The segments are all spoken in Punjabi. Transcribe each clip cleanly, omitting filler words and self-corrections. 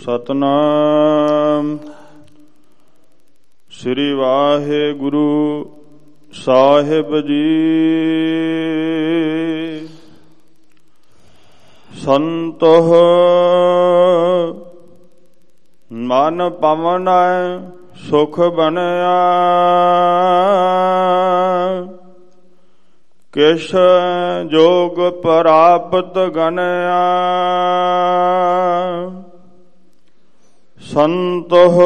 ਸਤਨਾਮ ਸ੍ਰੀ ਵਾਹਿਗੁਰੂ ਸਾਹਿਬ ਜੀ। ਸੰਤੋਹ ਮਨ ਪਵਨੈ ਸੁਖ ਬਣਿਆ, ਕਿਛ ਜੋਗ ਪ੍ਰਾਪਤ ਗਨਿਆ। ਸੰਤੋਹ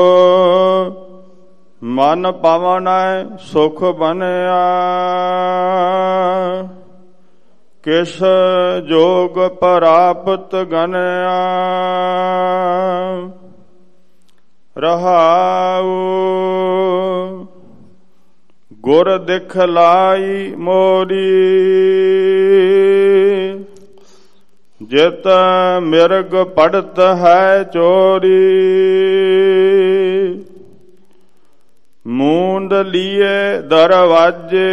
ਮਨ ਪਵਨੈ ਸੁਖ ਬਣਿਆ, ਕਿਛ ਜੋਗ ਪ੍ਰਾਪਤ ਗਨਿਆ। ਰਹਾਉ ਗੁਰ ਦਿਖਲਾਈ ਮੋਰੀ, ਜਿਤ ਮਿਰਗ ਪੜਤ ਹੈ ਚੋਰੀ। ਮੂੰਦ ਲੀਏ ਦਰਵਾਜੇ,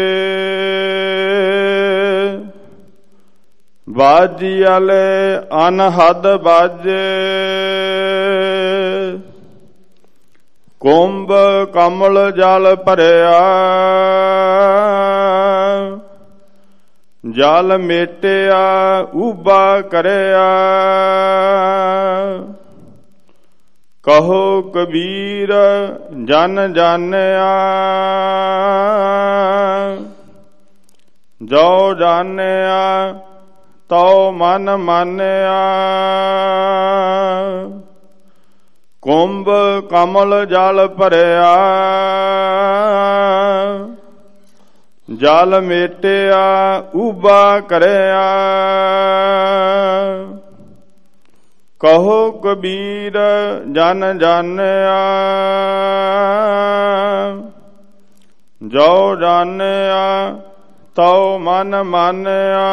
ਬਾਜੀ ਵਾਲੇ ਅਨਹਦ ਬਾਜੇ। ਕੁੰਭ ਕਮਲ ਜਲ ਭਰਿਆ, ਜਲ ਮੇਟਿਆ ਉਬਾ ਕਰਿਆ। ਕਹੋ ਕਬੀਰ ਜਨ ਜਾਣਿਆ, ਜੋ ਜਾਣਿਆ ਤਉ ਮਨ ਮਾਨਿਆ। ਕੁੰਭ ਕਮਲ ਜਲ ਭਰਿਆ, ਜਲ ਮੇਟਿਆ ਉਬਾ ਕਰਿਆ। ਕਹੋ ਕਬੀਰ ਜਨ ਜਾਣਿਆ, ਜੋ ਜਾਣਿਆ ਤਉ ਮਨ ਮਾਨਿਆ।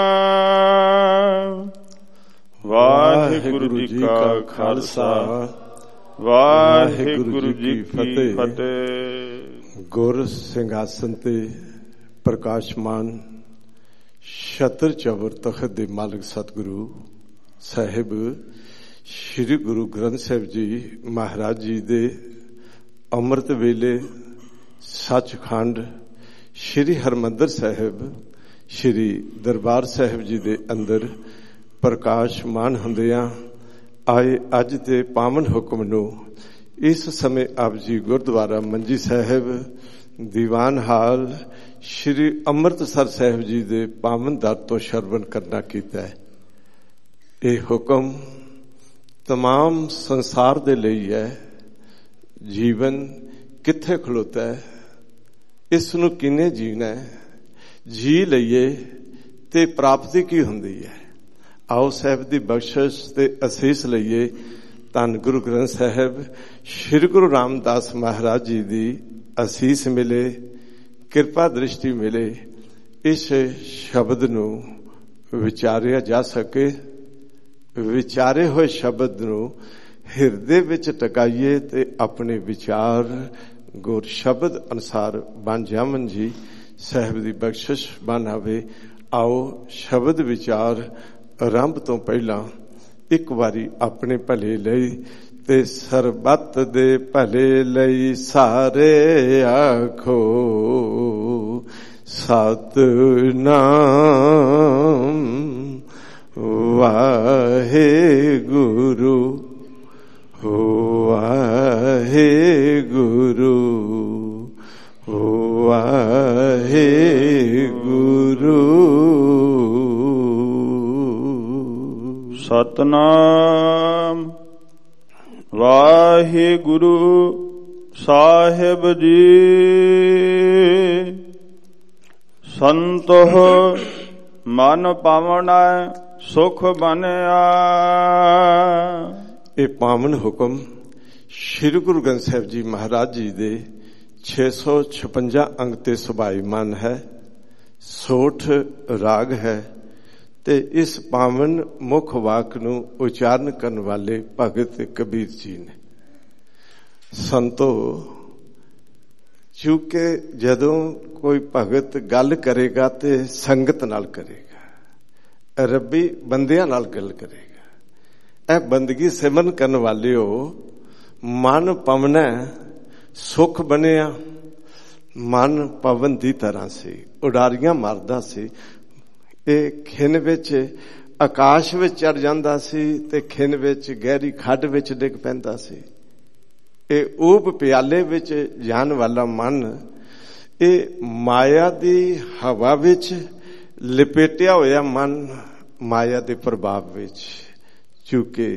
ਵਾਹਿਗੁਰੂ ਜੀ ਕਾ ਖਾਲਸਾ, ਵਾਹਿਗੁਰੂ ਜੀ ਕੀ ਫਤਿਹ। ਗੁਰ ਸਿੰਘਾਸਨ ਤੇ ਪ੍ਰਕਾਸ਼ਮਾਨ ਛਤਰ ਚੌਬਰ ਤਖਤ ਦੇ ਮਾਲਕ ਸਤਿਗੁਰੂ ਸਾਹਿਬ ਸ੍ਰੀ ਗੁਰੂ ਗ੍ਰੰਥ ਸਾਹਿਬ ਜੀ ਮਹਾਰਾਜ ਜੀ ਦੇ ਅੰਮ੍ਰਿਤ ਵੇਲੇ ਸੱਚਖੰਡ ਸ੍ਰੀ ਹਰਿਮੰਦਰ ਸਾਹਿਬ ਸ੍ਰੀ ਦਰਬਾਰ ਸਾਹਿਬ ਜੀ ਦੇ ਅੰਦਰ ਪ੍ਰਕਾਸ਼ਮਾਨ ਹੁੰਦਿਆਂ ਆਏ ਅੱਜ ਦੇ ਪਾਵਨ ਹੁਕਮ ਨੂੰ ਇਸ ਸਮੇਂ ਆਪ ਜੀ ਗੁਰਦੁਆਰਾ ਮੰਜੀ ਸਾਹਿਬ ਦੀਵਾਨ ਹਾਲ ਸ੍ਰੀ ਅੰਮ੍ਰਿਤਸਰ ਸਾਹਿਬ ਜੀ ਦੇ ਪਾਵਨ ਦਰ ਤੋਂ ਸ਼ਰਵਣ ਕਰਨਾ ਕੀਤਾ ਹੈ। ਇਹ ਹੁਕਮ ਤਮਾਮ ਸੰਸਾਰ ਦੇ ਲਈ ਹੈ। ਜੀਵਨ ਕਿੱਥੇ ਖਲੋਤਾ ਹੈ, ਇਸ ਨੂੰ ਕਿਵੇਂ ਜੀਣਾ ਹੈ, ਜੀ ਲਈਏ ਤੇ ਪ੍ਰਾਪਤੀ ਕੀ ਹੁੰਦੀ ਹੈ। ਆਓ ਸਾਹਿਬ ਦੀ ਬਖਸ਼ਿਸ਼ ਤੇ ਅਸੀਸ ਲਈਏ। ਧੰਨ ਗੁਰੂ ਗ੍ਰੰਥ ਸਾਹਿਬ ਸ੍ਰੀ ਗੁਰੂ ਰਾਮਦਾਸ ਮਹਾਰਾਜ ਜੀ ਦੀ ਅਸੀਸ ਮਿਲੇ, ਕਿਰਪਾ ਦ੍ਰਿਸ਼ਟੀ ਮਿਲੇ। ਇਸ ਸ਼ਬਦ ਨੂੰ ਵਿਚਾਰਿਆ ਜਾ ਸਕੇ। ਵਿਚਾਰੇ ਹੋਏ ਸ਼ਬਦ ਨੂੰ ਹਿਰਦੇ ਵਿੱਚ ਟਿਕਾਈਏ ਤੇ ਆਪਣੇ ਵਿਚਾਰ ਗੁਰ ਸ਼ਬਦ ਅਨੁਸਾਰ ਬਣ ਜਾਵਨ ਜੀ। ਸਾਹਿਬ ਦੀ ਬਖਸ਼ਿਸ਼ ਬਣ ਆਵੇ। ਆਓ ਸ਼ਬਦ ਵਿਚਾਰ ਆਰੰਭ ਤੋਂ ਪਹਿਲਾਂ ਇੱਕ ਵਾਰੀ ਆਪਣੇ ਭਲੇ ਲਈ ਤੇ ਸਰਬੱਤ ਦੇ ਭਲੇ ਲਈ ਸਾਰੇ ਆਖੋ ਸਤਿਨਾਮ ਵਾਹਿਗੁਰੂ ਵਾਹਿਗੁਰੂ ਵਾਹਿਗੁਰੂ। ਸਤਨਾਮ ਵਾਹਿਗੁਰੂ ਸਾਹਿਬ ਜੀ। ਸੰਤੋਹ ਮਨ ਪਾਵਨੈ ਸੁਖ ਬਣਿਆ। ਇਹ ਪਾਵਨ ਹੁਕਮ ਸ੍ਰੀ ਗੁਰੂ ਗ੍ਰੰਥ ਸਾਹਿਬ ਜੀ ਮਹਾਰਾਜ ਜੀ ਦੇ 656 ਅੰਗ ਤੇ ਸੁਭਾਈਮਾਨ ਹੈ। ਸੋਠ ਰਾਗ ਹੈ ਤੇ ਇਸ ਪਾਵਨ ਮੁੱਖ ਵਾਕ ਨੂੰ ਉਚਾਰਨ ਕਰਨ ਵਾਲੇ ਭਗਤ ਕਬੀਰ ਜੀ ਨੇ। ਸੰਤੋ, ਚੂੰਕਿ ਜਦੋਂ ਕੋਈ ਭਗਤ ਗੱਲ ਕਰੇਗਾ ਤੇ ਸੰਗਤ ਨਾਲ ਕਰੇਗਾ, ਰੱਬੀ ਬੰਦਿਆਂ ਨਾਲ ਗੱਲ ਕਰੇਗਾ। ਇਹ ਬੰਦਗੀ ਸਿਮਰਨ ਕਰਨ ਵਾਲਿਓ, ਮਨ ਪਵਨੈ ਸੁਖ ਬਣਿਆ। ਮਨ ਪਵਨ ਦੀ ਤਰ੍ਹਾਂ ਸੀ, ਉਡਾਰੀਆਂ ਮਾਰਦਾ ਸੀ। ਇਹ ਖਿੰਨ ਵਿੱਚ ਆਕਾਸ਼ ਵਿੱਚ ਚੜ ਜਾਂਦਾ ਸੀ ਤੇ ਖਿੰਨ ਵਿੱਚ ਗਹਿਰੀ ਖੱਡ ਵਿੱਚ ਡਿੱਗ ਪੈਂਦਾ ਸੀ। ਇਹ ਊਬ ਪਿਆਲੇ ਵਿੱਚ ਜਾਣ ਵਾਲਾ ਮਨ ਇਹ ਮਾਇਆ ਦੀ ਹਵਾ ਵਿੱਚ ਲਪੇਟਿਆ ਹੋਇਆ ਮਨ, ਮਾਇਆ ਦੇ ਪ੍ਰਭਾਵ ਵਿੱਚ। ਚੂੰਕਿ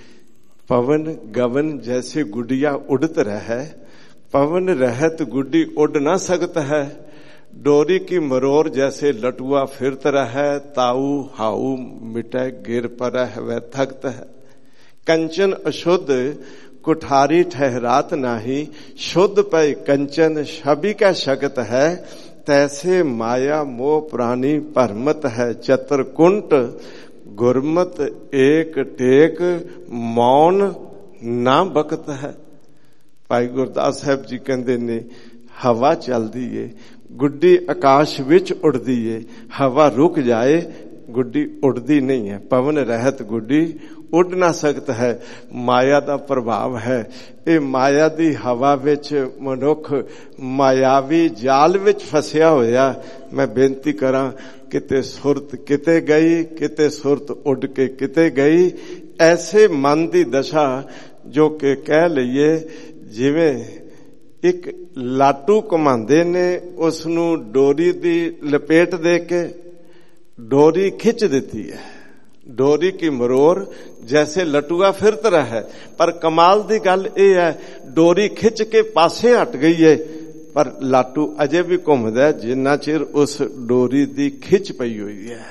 पवन गवन जैसे गुडिया उड़त रहे, पवन रहत गुड्डी उड़ न सकत है। डोरी की मरोर जैसे लटुआ फिरत रहे, ताऊ हाऊ मिटे गिर पर वह थकत है। कंचन अशुद्ध कुठारी ठहरात नाही, शुद्ध पै कंचन छवि का शकत है। तैसे माया मोह प्राणी भरमत है, चतुरकुंट गुरमत एक टेक मौन ना बकत है। भाई गुरदास साहब जी कहते ने हवा चलती है, गुड्डी आकाश विच उड़दी है, हवा रुक जाए गुड्डी उड़दी नहीं है। पवन रहत गुड्डी उड़ ना सकता है। माया का प्रभाव है। ये माया दी हवा विच मनुख मायावी जाल विच फसिया होया। मैं बेनती करा किते सुरत किते गई, किते सुरत उड़ के किते गई। ऐसे मन की दशा जो कि कह लईए जिवें एक लाटू घुमांदे ने, उसनू डोरी दी लपेट दे के डोरी खिंच देती है। डोरी की मरोर जैसे लटुआ फिरत रहा है, पर कमाल दी गल यह है डोरी खिंच के पासे हट गई है, पर लाटू अजे भी घूमदा है जिन्ना चिर उस डोरी दी खिंच पई हुई है।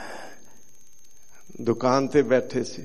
दुकान ते बैठे सी,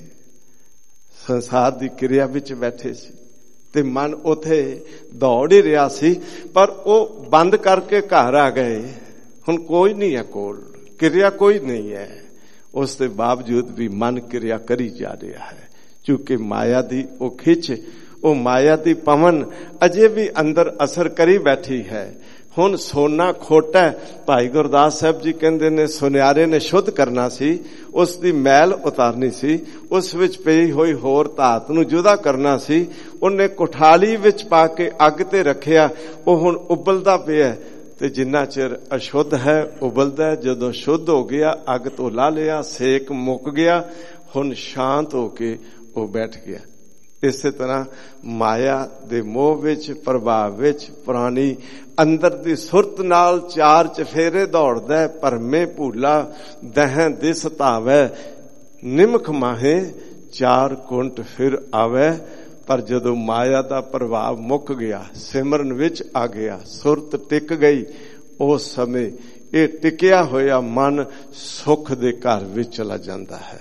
संसार दी क्रिया विच बैठे सी ते मन उथे दौड़ ही रहा सी, पर वो बंद करके घर आ गए। हुण कोई नहीं है कोल, क्रिया कोई नहीं है। उसके बावजूद भी मन क्रिया करी जा रहा है, क्योंकि माया दी वो खिंच, वो माया दी पवन अजे भी अंदर असर करी बैठी है। हुण सोना खोटा है। भाई गुरदास साहब जी कहते ने सुनियारे ने शुद्ध करना सी, उस दी मैल उतारनी सी, उस विच पई होई होर धात नूं जुदा करना सी। उन्हें कुठाली विच पा के अग ते रखिया, वो हुण उबलदा पिया। ते जिन्ना चिर अशुद्ध है उबलदा है, जदों शुद्ध हो गया अग तो ला लिया, सेक मुक गया, हुण शांत होके वो बैठ गया। इसे तरह माया दे मोह विच प्रभाव विच प्राणी अंदर दी सुरत नाल चार चफेरे दौड़दा है। भरमे भूला दह दिस धावै, निमख माहे चार कुंट फिर आवे। पर जदों माया दा प्रभाव मुक गया, सिमरन विच आ गया, सुरत टिक गई, उस समय ये टिकिया होया मन सुख दे घर विच चला जाता है।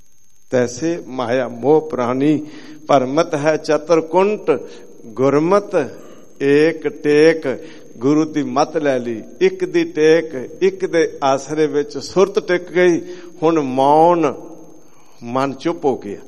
तैसे माया मोह प्राणी भरमत है, चतुरकुंट गुरमत एक टेक। गुरु दी मत ले ली, एक दी टेक, एक दे आसरे विच सुरत टिक गई। हुण मौन, मन चुप हो गया।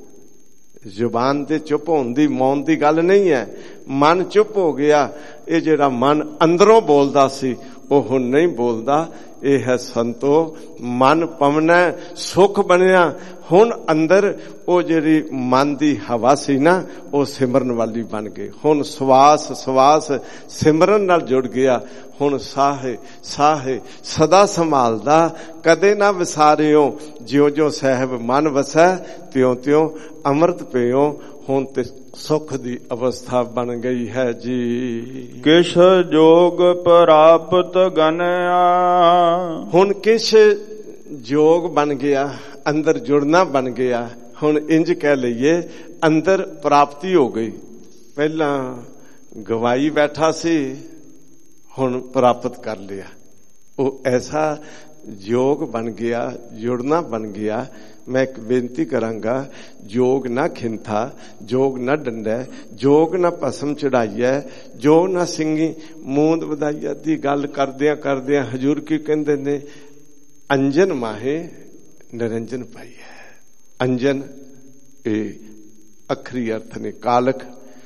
जुबान ते चुप होने दी मौन दी गल नहीं है, मन चुप हो गया। ये जिहड़ा मन अंदरों बोलदा सी वो हुण नहीं बोलदा। ये है संतो मन पवना सुख बनया। हुण अंदर वो जिहड़ी मन दी हवा सी ना, वो सिमरन वाली बन गई। हुण श्वास श्वास सिमरन नाल जुड़ गया। हुण साहे साहे सदा संभालदा, कदे ना विसारियो। ज्यों ज्यों साहिब मन वसै, त्यों त्यों अमृत पियो। हुण ते सुख दी अवस्था बन गई है जी। किश जोग प्राप्त गनया, हुण किश जोग बन गया, अंदर जुड़ना बन गया। हुण इंज कह लईए अंदर प्राप्ति हो गई। पहला गवाई बैठा सी, हुण प्राप्त कर लिया। वो ऐसा योग बन गया, जुड़ना बन गया। मैं एक बेनती करांगा, जोग ना खिंथा, जोग ना डंडै, जोग ना भस्म चढ़ाइए, जो ना सिंगी मूंद वधाइया दी गल करदियां करदियां हजूर की कहंदे ने अंजन माहे निरंजन पाई है। अंजन ए अखरी अर्थ ने कालख,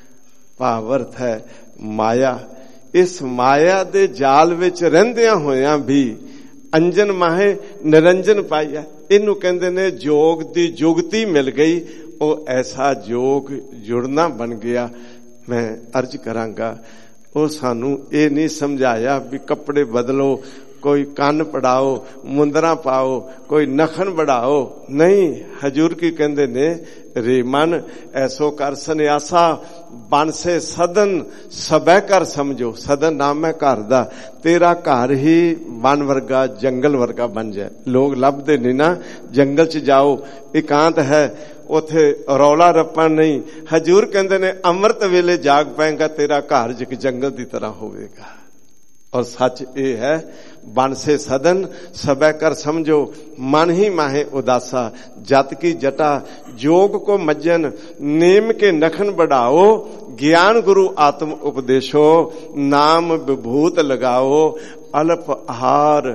भाव अर्थ है माया। इस माया दे जाल विच रहिंदियां होइयां भी अंजन माहे निरंजन पाई है। इनू कहंदे ने जोग दी जुगती मिल गई। ਉਹ ਐਸਾ ਜੋਗ ਜੁੜਨਾ ਬਣ ਗਿਆ। ਮੈਂ ਅਰਜ਼ ਕਰਾਂਗਾ, ਉਹ ਸਾਨੂੰ ਇਹ ਨਹੀਂ ਸਮਝਾਇਆ ਵੀ ਕੱਪੜੇ ਬਦਲੋ, ਕੋਈ ਕੰਨ ਪੜਾਓ, ਮੁੰਦਰਾ ਪਾਓ, ਕੋਈ ਨਖਨ बढ़ाओ। ਨਹੀਂ, ਹਜੂਰ ਕੀ ਕਹਿੰਦੇ ਨੇ, ਰੇ ਮਨ ਐਸੋ ਕਰ ਸੰਨਿਆਸਾ ਬਨਸੇ ਸਦਨ ਸਭੈ ਕਰ ਸਮਝੋ। ਸਦਨ ਨਾਮ ਹੈ ਘਰ ਦਾ, ਤੇਰਾ ਘਰ ਹੀ ਵਨ ਵਰਗਾ, ਜੰਗਲ ਵਰਗਾ ਬਣ ਜਾਏ। ਲੋਕ ਲੱਭਦੇ ਨਹੀਂ ਨਾ, ਜੰਗਲ ਚ ਜਾਓ, ਇਕਾਂਤ ਹੈ, ਉਥੇ ਰੌਲਾ ਰੱਪਾ ਨਹੀਂ। ਹਜੂਰ ਕਹਿੰਦੇ ਨੇ ਅੰਮ੍ਰਿਤ ਵੇਲੇ ਜਾਗ ਪਏਗਾ, ਤੇਰਾ ਘਰ ਇੱਕ ਜੰਗਲ ਦੀ ਤਰ੍ਹਾਂ ਹੋਵੇਗਾ। और सच ये है, बन से सदन सबै कर समझो, मन ही माहे उदासा। जत की जटा जोग को मज्जन, नेम के नखन बढ़ाओ। ज्ञान गुरु आत्म उपदेशो, नाम विभूत लगाओ। अल्प आहार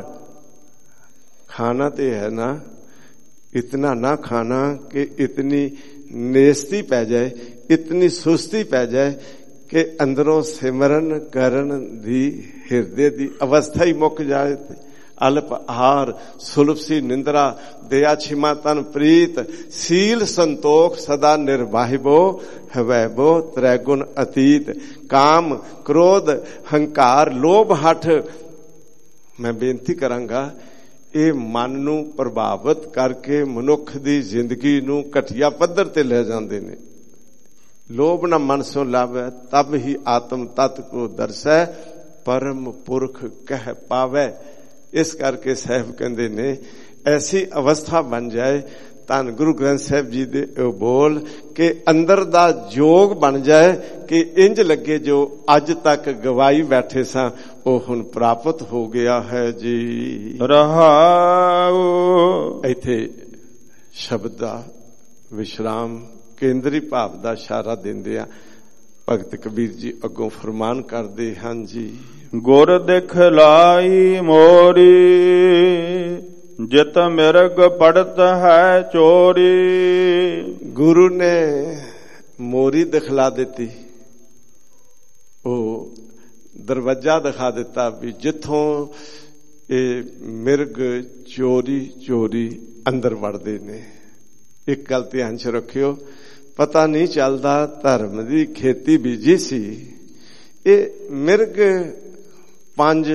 खाना ते है ना, इतना ना खाना कि इतनी नेस्ती पै जाए, इतनी सुस्ती पै जाए कि अंदरों सिमरन करन दी हिरदे दी अवस्था ही मुक जाए। अल्प आहार सुलभ सी निंद्रा, दया छिमा तन प्रीत। सील संतोख सदा निर्वाहिबो, हवैबो त्रैगुण अतीत। काम क्रोध हंकार लोभ हठ। मैं बेनती करांगा, ਇਹ ਮਨ ਨੂੰ ਪ੍ਰਭਾਵਿਤ ਕਰਕੇ ਮਨੁੱਖ ਦੀ ਜ਼ਿੰਦਗੀ ਨੂੰ ਘਟੀਆ ਪੱਧਰ ਤੇ ਲੈ ਜਾਂਦੇ ਨੇ। ਲੋਭ ਨਾ ਮਨ ਸੋ ਲਾਵੈ, ਤਬ ਹੀ ਆਤਮ ਤਤ ਕੋ ਦਰਸੈ। ਪਰਮ ਪੁਰਖ ਕਹਿ ਪਾਵੈ। ਇਸ ਕਰਕੇ ਸਾਹਿਬ ਕਹਿੰਦੇ ਨੇ ਐਸੀ ਅਵਸਥਾ ਬਣ ਜਾਏ, ਧੰਨ ਗੁਰੂ ਗ੍ਰੰਥ ਸਾਹਿਬ ਜੀ ਦੇ ਉਹ ਬੋਲ ਕਿ ਅੰਦਰ ਦਾ ਜੋਗ ਬਣ ਜਾਏ ਕਿ ਇੰਜ ਲੱਗੇ ਜੋ ਅੱਜ ਤੱਕ ਗਵਾਈ ਬੈਠੇ ਸਾਂ ਉਹ ਹੁਣ ਪ੍ਰਾਪਤ ਹੋ ਗਿਆ ਹੈ ਜੀ। ਰਹਾਉ। ਇੱਥੇ ਸ਼ਬਦ ਦਾ ਵਿਸ਼ਰਾਮ ਕੇਂਦਰੀ ਭਾਵ ਦਾ ਇਸ਼ਾਰਾ ਦਿੰਦੇ ਆ। ਭਗਤ ਕਬੀਰ ਜੀ ਅੱਗੋਂ ਫਰਮਾਨ ਕਰਦੇ ਹਨ ਜੀ, ਗੁਰ ਦਿਖਲਾਈ ਮੋਰੀ, ਜਿਤ ਮਿਰਗ ਪੜਤ ਹੈ ਚੋਰੀ। ਗੁਰੂ ਨੇ ਮੋਰੀ ਦਿਖਲਾ ਦਿੱਤੀ, ਉਹ ਦਰਵਾਜ਼ਾ ਦਿਖਾ ਦਿੱਤਾ ਵੀ ਜਿੱਥੋਂ ਇਹ ਮਿਰਗ ਚੋਰੀ ਚੋਰੀ ਅੰਦਰ ਵੜਦੇ ਨੇ। ਇੱਕ ਗੱਲ ਧਿਆਨ ਚ ਰੱਖਿਓ, ਪਤਾ ਨਹੀਂ ਚੱਲਦਾ ਧਰਮ ਦੀ ਖੇਤੀ ਬੀਜੀ ਸੀ। ਇਹ ਮਿਰਗ ਪੰਜ,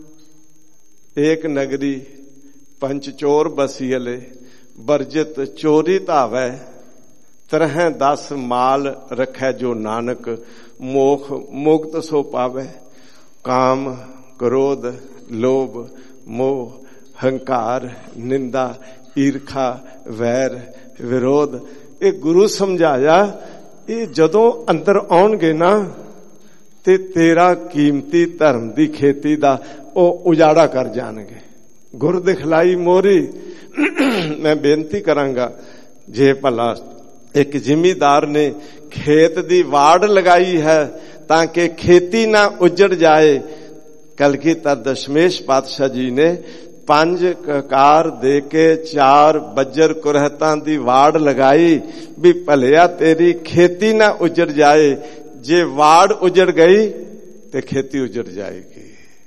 ਏਕ ਨਗਰੀ ਪੰਚ ਚੋਰ ਬਸੀਲੇ, ਬਰਜਿਤ ਚੋਰੀ ਧਾਵੈ। ਤਰਹਿ 10 ਮਾਲ ਰਖੈ ਜੋ ਨਾਨਕ, ਮੋਖ ਮੁਕਤ ਸੋ ਪਾਵੈ। ਕਾਮ ਕ੍ਰੋਧ ਲੋਭ ਮੋਹ ਹੰਕਾਰ ਨਿੰਦਾ ਈਰਖਾ ਵੈਰ ਵਿਰੋਧ, ਇਹ ਗੁਰੂ ਸਮਝਾਇਆ। ਇਹ ਜਦੋਂ ਅੰਦਰ ਆਉਣਗੇ ਨਾ ਤੇ ਤੇਰਾ ਕੀਮਤੀ ਧਰਮ ਦੀ ਖੇਤੀ ਦਾ ਉਹ ਉਜਾੜਾ ਕਰ ਜਾਣਗੇ। ਗੁਰ ਦਿਖਲਾਈ ਮੋਰੀ। ਮੈਂ ਬੇਨਤੀ ਕਰਾਂਗਾ, ਜੇ ਭਲਾ ਇੱਕ ਜ਼ਿਮੀਦਾਰ ਨੇ ਖੇਤ ਦੀ ਵਾੜ ਲਗਾਈ ਹੈ ਤਾਂ ਕਿ ਖੇਤੀ ਨਾ ਉਜੜ ਜਾਏ, ਕਲਗੀਧਰ ਦਸ਼ਮੇਸ਼ ਪਾਤਸ਼ਾਹ ਜੀ ਨੇ 5 ਕਕਾਰ ਦੇ ਕੇ 4 ਬੱਜਰ ਕੁਰਹਤਾਂ ਦੀ ਵਾੜ ਲਗਾਈ ਵੀ ਭਲਿਆ ਤੇਰੀ ਖੇਤੀ ਨਾ ਉਜੜ ਜਾਏ। ਜੇ ਵਾੜ ਉਜੜ ਗਈ ਤੇ ਖੇਤੀ ਉਜੜ ਜਾਏਗੀ।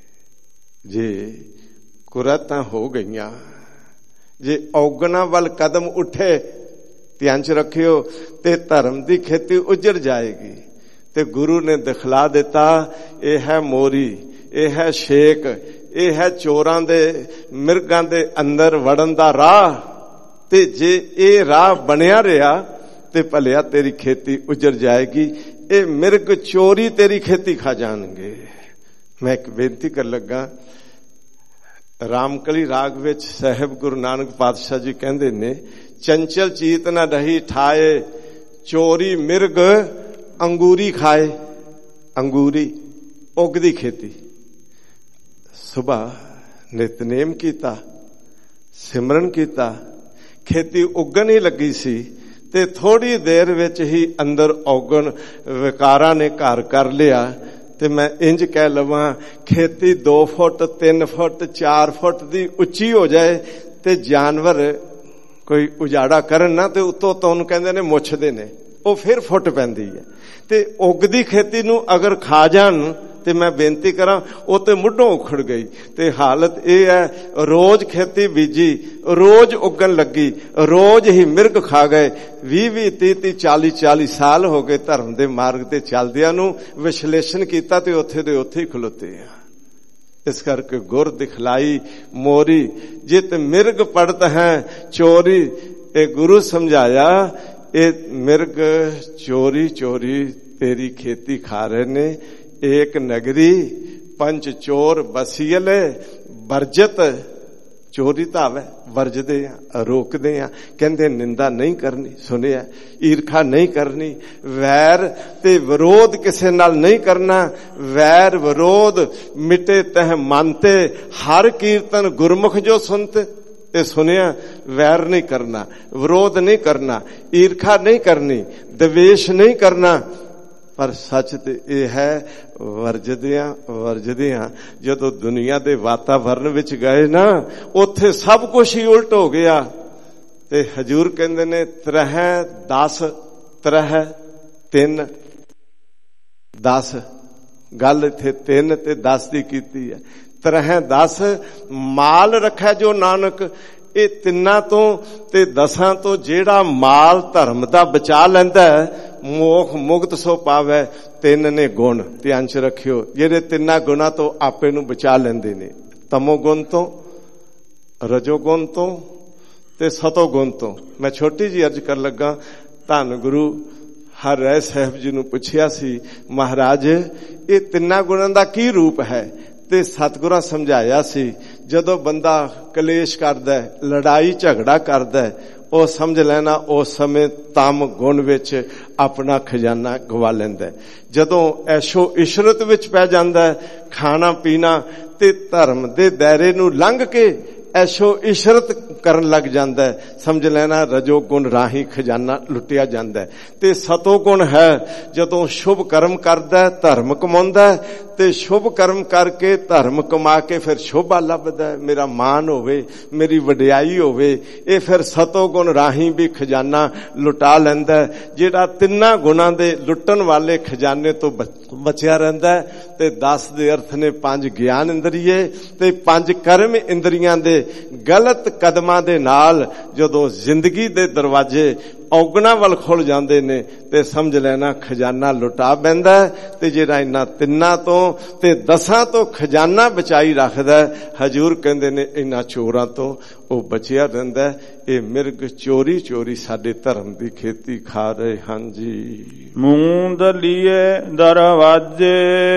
ਜੇ ਕੁਰਹਤਾਂ ਹੋ ਗਈਆਂ, ਜੇ ਔਗਣਾ ਵੱਲ ਕਦਮ ਉੱਠੇ, ਧਿਆਨ ਚ ਰੱਖਿਓ, ਤੇ ਧਰਮ ਦੀ ਖੇਤੀ ਉਜੜ ਜਾਏਗੀ। ਤੇ ਗੁਰੂ ਨੇ ਦਿਖਲਾ ਦਿੱਤਾ, ਇਹ ਹੈ ਮੋਰੀ, ਇਹ ਹੈ ਛੇਕ, ਇਹ ਹੈ ਚੋਰਾਂ ਦੇ ਮਿਰਗਾਂ ਦੇ ਅੰਦਰ ਵੜਨ ਦਾ ਰਾਹ। ਤੇ ਜੇ ਇਹ ਰਾਹ ਬਣਿਆ ਰਿਹਾ ਤੇ ਭਲਿਆ ਤੇਰੀ ਖੇਤੀ ਉਜੜ ਜਾਏਗੀ। ਇਹ ਮਿਰਗ ਚੋਰੀ ਤੇਰੀ ਖੇਤੀ ਖਾ ਜਾਣਗੇ। ਮੈਂ ਇੱਕ ਬੇਨਤੀ ਕਰ ਲੱਗਾ, ਰਾਮਕਲੀ ਰਾਗ ਵਿੱਚ ਸਾਹਿਬ ਗੁਰੂ ਨਾਨਕ ਪਾਤਸ਼ਾਹ ਜੀ ਕਹਿੰਦੇ ਨੇ, ਚੰਚਲ ਚੀਤ ਨਾ ਰਹੀ ਠਾਏ, ਚੋਰੀ ਮਿਰਗ ਅੰਗੂਰੀ ਖਾਏ। ਅੰਗੂਰੀ ਉਗਦੀ ਖੇਤੀ। ਸੁਬਾ ਨਿਤਨੇਮ ਕੀਤਾ, ਸਿਮਰਨ ਕੀਤਾ, ਖੇਤੀ ਉਗਣ ਹੀ ਲੱਗੀ ਸੀ ਤੇ ਥੋੜੀ ਦੇਰ ਵਿੱਚ ਹੀ ਅੰਦਰ ਔਗਣ ਵਿਕਾਰਾਂ ਨੇ ਘਰ ਕਰ ਲਿਆ। ਤੇ ਮੈਂ ਇੰਜ ਕਹਿ ਲਵਾਂ, ਖੇਤੀ 2 ਫੁੱਟ 3 ਫੁੱਟ 4 ਫੁੱਟ ਦੀ ਉੱਚੀ ਹੋ ਜਾਏ ਤੇ ਜਾਨਵਰ ਕੋਈ ਉਜਾੜਾ ਕਰਨ ਨਾ ਤੇ ਉੱਤੋਂ ਉਹਨੂੰ ਕਹਿੰਦੇ ਨੇ ਮੁੱਛਦੇ ਨੇ, ਉਹ ਫਿਰ ਫੁੱਟ ਪੈਂਦੀ ਹੈ। ਤੇ ਉਗਦੀ ਖੇਤੀ ਨੂੰ ਅਗਰ ਖਾ ਜਾਣ ਤੇ ਮੈਂ ਬੇਨਤੀ ਕਰਾਂ ਉਹ ਤੇ ਮੁੱਢੋਂ ਉਖੜ ਗਈ। ਤੇ ਹਾਲਤ ਇਹ ਹੈ, ਰੋਜ਼ ਖੇਤੀ ਬੀਜੀ, ਰੋਜ਼ ਉੱਗਣ ਲੱਗੀ, ਰੋਜ਼ ਹੀ ਮਿਰਗ ਖਾ ਗਏ। 20-20, 30-30, 40-40 ਸਾਲ ਹੋ ਗਏ ਧਰਮ ਦੇ ਮਾਰਗ ਤੇ ਚੱਲਦਿਆਂ ਨੂੰ। ਵਿਸ਼ਲੇਸ਼ਣ ਕੀਤਾ ਤੇ ਉੱਥੇ ਦੇ ਉੱਥੇ ਹੀ ਖਲੋਤੇ ਆ। ਇਸ ਕਰਕੇ ਗੁਰ ਦਿਖਲਾਈ ਮੋਰੀ, ਜਿਤ ਮਿਰਗ ਪੜਤ ਹੈ ਚੋਰੀ। ਇਹ ਗੁਰੂ ਸਮਝਾਇਆ, ਇਹ ਮਿਰਗ ਚੋਰੀ ਚੋਰੀ ਤੇਰੀ ਖੇਤੀ ਖਾ ਰਹੇ ਨੇ। ਏਕ ਨਗਰੀ ਪੰਜ ਚੋਰ ਬਸੀਲੇ ਵਰਜਤ। ਚੋਰੀ ਧਾਵੇ, ਵਰਜਦੇ ਆ, ਰੋਕਦੇ ਆ। ਕਹਿੰਦੇ ਨਿੰਦਾ ਨਹੀਂ ਕਰਨੀ, ਸੁਣਿਆ, ਈਰਖਾ ਨਹੀਂ ਕਰਨੀ, ਵੈਰ ਤੇ ਵਿਰੋਧ ਕਿਸੇ ਨਾਲ ਨਹੀਂ ਕਰਨਾ। ਵੈਰ ਵਿਰੋਧ ਮਿਟੇ ਤਹ ਮਨ ਤੇ, ਹਰ ਕੀਰਤਨ ਗੁਰਮੁਖ ਜੋ ਸੁਨਤੇ। ਇਹ ਸੁਣਿਆ, ਵੈਰ ਨਹੀਂ ਕਰਨਾ, ਵਿਰੋਧ ਨਹੀਂ ਕਰਨਾ, ਈਰਖਾ ਨਹੀਂ ਕਰਨੀ, ਦਵੇਸ਼ ਨਹੀਂ ਕਰਨਾ। ਪਰ ਸੱਚ ਤੇ ਇਹ ਹੈ, ਵਰਜਦੇ ਆ। ਜਦੋਂ ਦੁਨੀਆ ਦੇ ਵਾਤਾਵਰਨ ਵਿੱਚ ਗਏ ਨਾ, ਉੱਥੇ ਸਭ ਕੁਝ ਹੀ ਉਲਟ ਹੋ ਗਿਆ। ਤੇ ਹਜੂਰ ਕਹਿੰਦੇ ਨੇ 3 10 3 3 10। ਗੱਲ ਇੱਥੇ 3 ਤੇ 10 ਦੀ ਕੀਤੀ ਹੈ। 3 10 ਮਾਲ ਰੱਖਿਆ ਜੋ ਨਾਨਕ। ਇਹ 3 ਤੋਂ ਤੇ 10 ਤੋਂ ਜਿਹੜਾ ਮਾਲ ਧਰਮ ਦਾ ਬਚਾ ਲੈਂਦਾ, ਮੋਖ ਮੁਕਤ ਸੋ ਪਾਵੇ। 3 ਨੇ ਗੁਣ, ਧਿਆਨ ਚ ਰੱਖਿਓ, ਜਿਹੜੇ 3 ਗੁਣਾਂ ਤੋਂ ਆਪੇ ਨੂੰ ਬਚਾ ਲੈਂਦੇ ਨੇ। ਤਮੋ ਗੁਣ ਤੋਂ, ਰਜੋ ਗੁਣ ਤੋਂ ਤੇ ਸਤੋ ਗੁਣ ਤੋਂ। ਮੈਂ ਛੋਟੀ ਜਿਹੀ ਅਰਜ਼ ਕਰਨ ਲੱਗਾ, ਧੰਨ ਗੁਰੂ ਹਰਿ ਸਾਹਿਬ ਜੀ ਨੂੰ ਪੁੱਛਿਆ ਸੀ, ਮਹਾਰਾਜ ਇਹ 3 ਗੁਣਾਂ ਦਾ ਕੀ ਰੂਪ ਹੈ? ਤੇ ਸਤਿਗੁਰਾਂ ਸਮਝਾਇਆ ਸੀ, ਜਦੋਂ ਬੰਦਾ ਕਲੇਸ਼ ਕਰਦਾ, ਲੜਾਈ ਝਗੜਾ ਕਰਦਾ, ਉਹ ਸਮਝ ਲੈਣਾ ਉਸ ਸਮੇਂ ਤਮ ਗੁਣ ਵਿੱਚ ਆਪਣਾ ਖਜ਼ਾਨਾ ਗਵਾ ਲੈਂਦਾ। ਜਦੋਂ ਐਸ਼ੋ ਇਸ਼ਰਤ ਵਿੱਚ ਪੈ ਜਾਂਦਾ, ਖਾਣਾ ਪੀਣਾ ਤੇ ਧਰਮ ਦੇ ਦਾਇਰੇ ਨੂੰ ਲੰਘ ਕੇ ਐਸ਼ੋ ਇਸ਼ਰਤ ਕਰਨ ਲੱਗ ਜਾਂਦਾ, ਸਮਝ ਲੈਣਾ ਰਜੋ ਗੁਣ ਰਾਹੀਂ ਖਜ਼ਾਨਾ ਲੁੱਟਿਆ ਜਾਂਦਾ। ਤੇ ਸਤੋ ਗੁਣ ਹੈ, ਜਦੋਂ ਸ਼ੁਭ ਕਰਮ ਕਰਦਾ ਧਰਮ ਕਮਾਉਂਦਾ, ਤੇ ਸ਼ੁਭ ਕਰਮ ਕਰਕੇ ਧਰਮ ਕਮਾ ਕੇ ਫਿਰ ਸ਼ੋਭਾ ਲੱਭਦਾ, ਮੇਰਾ ਮਾਨ ਹੋਵੇ, ਮੇਰੀ ਵਡਿਆਈ ਹੋਵੇ। ਇਹ ਫਿਰ ਸਤੋ ਗੁਣ ਰਾਹੀਂ ਵੀ ਖਜ਼ਾਨਾ ਲੁਟਾ ਲੈਂਦਾ। ਜਿਹੜਾ 3 ਗੁਣਾਂ ਦੇ ਲੁੱਟਣ ਵਾਲੇ ਖਜ਼ਾਨੇ ਤੋਂ ਬਚਿਆ ਰਹਿੰਦਾ। ਤੇ 10 ਦੇ ਅਰਥ ਨੇ 5 ਗਿਆਨ ਇੰਦਰੀਏ ਤੇ 5 ਕਰਮ ਇੰਦਰੀਆਂ ਦੇ ਗਲਤ ਕਦਮਾਂ ਦੇ ਨਾਲ ਜਦੋਂ ਜ਼ਿੰਦਗੀ ਦੇ ਦਰਵਾਜ਼ੇ ਔਗਣਾ ਵੱਲ ਖੁੱਲ ਜਾਂਦੇ ਨੇ, ਤੇ ਸਮਝ ਲੈਣਾ ਖਜ਼ਾਨਾ ਲੁਟਾ ਬੈਂਦਾ। ਤੇ ਜਿਹੜਾ ਇਹਨਾਂ 3 ਤੋਂ ਤੇ 10 ਤੋਂ ਖਜ਼ਾਨਾ ਬਚਾਈ ਰੱਖਦਾ, ਹਜੂਰ ਕਹਿੰਦੇ ਨੇ ਇਹਨਾਂ ਚੋਰਾਂ ਤੋਂ ਉਹ ਬਚਿਆ ਰਹਿੰਦਾ। ਇਹ ਮਿਰਗ ਚੋਰੀ ਚੋਰੀ ਸਾਡੇ ਧਰਮ ਦੀ ਖੇਤੀ ਖਾ ਰਹੇ ਹਨ ਜੀ। ਮੂੰਦ ਲੀਏ ਦਰਵਾਜੇ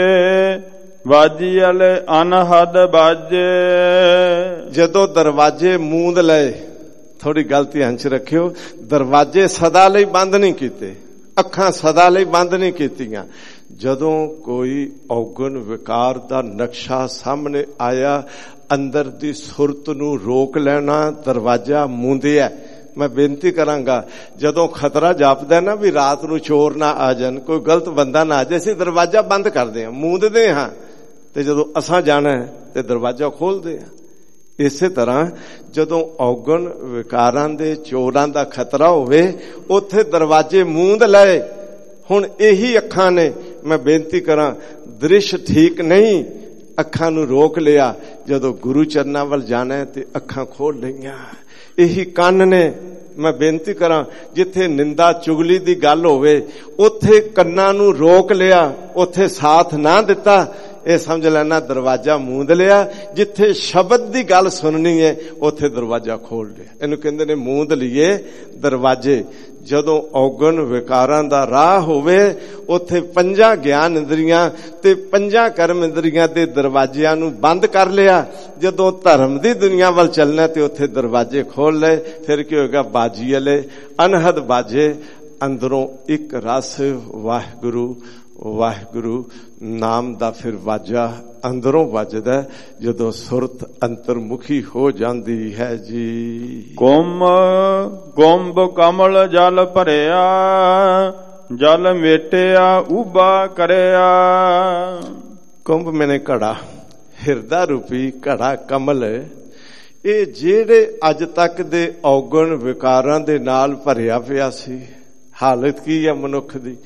ਬਾਜੀ ਵਾਲੇ ਅਨਹਦ ਬਾਜੇ। ਜਦੋਂ ਦਰਵਾਜੇ ਮੂੰਦ ਲਏ, ਥੋੜੀ ਗੱਲ ਧਿਆਨ ਚ ਰੱਖਿਓ, ਦਰਵਾਜੇ ਸਦਾ ਲਈ ਬੰਦ ਨਹੀਂ ਕੀਤੇ, ਅੱਖਾਂ ਸਦਾ ਲਈ ਬੰਦ ਨਹੀਂ ਕੀਤੀਆਂ। ਜਦੋਂ ਕੋਈ ਔਗਣ ਵਿਕਾਰ ਦਾ ਨਕਸ਼ਾ ਸਾਹਮਣੇ ਆਇਆ, ਅੰਦਰ ਦੀ ਸੁਰਤ ਨੂੰ ਰੋਕ ਲੈਣਾ, ਦਰਵਾਜ਼ਾ ਮੂੰਦਿਆ। ਮੈਂ ਬੇਨਤੀ ਕਰਾਂਗਾ, ਜਦੋਂ ਖਤਰਾ ਜਾਪਦਾ ਨਾ ਵੀ ਰਾਤ ਨੂੰ ਚੋਰ ਨਾ ਆ ਜਾਣ, ਕੋਈ ਗਲਤ ਬੰਦਾ ਨਾ ਆ ਜਾਏ, ਅਸੀਂ ਦਰਵਾਜ਼ਾ ਬੰਦ ਕਰਦੇ ਹਾਂ, ਮੂੰਦਦੇ ਹਾਂ। ਤੇ ਜਦੋਂ ਅਸਾਂ ਜਾਣਾ ਤੇ ਦਰਵਾਜ਼ਾ ਖੋਲਦੇ ਹਾਂ। ਇਸੇ ਤਰ੍ਹਾਂ ਜਦੋਂ ਔਗਣ ਵਿਕਾਰਾਂ ਦੇ ਚੋਰਾਂ ਦਾ ਖਤਰਾ ਹੋਵੇ, ਉੱਥੇ ਦਰਵਾਜ਼ੇ ਮੂੰਦ ਲਏ। ਹੁਣ ਇਹੀ ਅੱਖਾਂ ਨੇ, ਮੈਂ ਬੇਨਤੀ ਕਰਾਂ, ਦ੍ਰਿਸ਼ ਠੀਕ ਨਹੀਂ, ਅੱਖਾਂ ਨੂੰ ਰੋਕ ਲਿਆ। ਜਦੋਂ ਗੁਰੂ ਚਰਨਾਂ ਵੱਲ ਜਾਣਾ ਤੇ ਅੱਖਾਂ ਖੋਲ ਲਈਆਂ। ਇਹੀ ਕੰਨ ਨੇ, ਮੈਂ ਬੇਨਤੀ ਕਰਾਂ, ਜਿੱਥੇ ਨਿੰਦਾ ਚੁਗਲੀ ਦੀ ਗੱਲ ਹੋਵੇ, ਉੱਥੇ ਕੰਨਾਂ ਨੂੰ ਰੋਕ ਲਿਆ, ਉੱਥੇ ਸਾਥ ਨਾ ਦਿੱਤਾ। ਇਹ ਸਮਝ ਲੈਣਾ ਦਰਵਾਜ਼ਾ ਮੂੰਦ ਲਿਆ। ਜਿੱਥੇ ਸ਼ਬਦ ਦੀ ਗੱਲ ਸੁਣਨੀ ਹੈ, ਉੱਥੇ ਦਰਵਾਜ਼ਾ ਖੋਲ ਲਿਆ। ਇਹਨੂੰ ਕਹਿੰਦੇ ਨੇ ਮੂੰਦ ਲਈਏ ਦਰਵਾਜ਼ੇ। ਜਦੋਂ ਔਗਣ ਵਿਕਾਰਾਂ ਦਾ ਰਾਹ ਹੋਵੇ, ਉੱਥੇ 5 ਗਿਆਨ ਇੰਦਰੀਆਂ ਤੇ 5 ਕਰਮ ਇੰਦਰੀਆਂ ਦੇ ਦਰਵਾਜ਼ਿਆਂ ਨੂੰ ਬੰਦ ਕਰ ਲਿਆ। ਜਦੋਂ ਧਰਮ ਦੀ ਦੁਨੀਆ ਵੱਲ ਚੱਲਣਾ ਤੇ ਉੱਥੇ ਦਰਵਾਜ਼ੇ ਖੋਲ ਲਏ। ਫਿਰ ਕੀ ਹੋਏਗਾ? ਬਾਜੀ ਵਾਲੇ ਅਨਹਦ ਬਾਜੇ। ਅੰਦਰੋਂ ਇੱਕ ਰਸ ਵਾਹਿਗੁਰੂ ਵਾਹਿਗੁਰੂ ਨਾਮ ਦਾ ਫਿਰ ਵਾਜਾ ਅੰਦਰੋਂ ਵੱਜਦਾ, ਜਦੋਂ ਸੁਰਤ ਅੰਤਰਮੁਖੀ ਹੋ ਜਾਂਦੀ ਹੈ ਜੀ। ਕੁੰਭ ਕਮਲ ਜਲ ਭਰਿਆ, ਜਲ ਮੇਟਿਆ ਉਬਾ ਕਰਿਆ। ਕੁੰਭ ਮੈਨੇ ਘੜਾ, ਹਿਰਦਾ ਰੂਪੀ ਘੜਾ ਕਮਲ। ਇਹ ਜਿਹੜੇ ਅੱਜ ਤੱਕ ਦੇ ਔਗਣ ਵਿਕਾਰਾਂ ਦੇ ਨਾਲ ਭਰਿਆ ਪਿਆ ਸੀ। ਹਾਲਤ ਕੀ ਹੈ ਮਨੁੱਖ ਦੀ?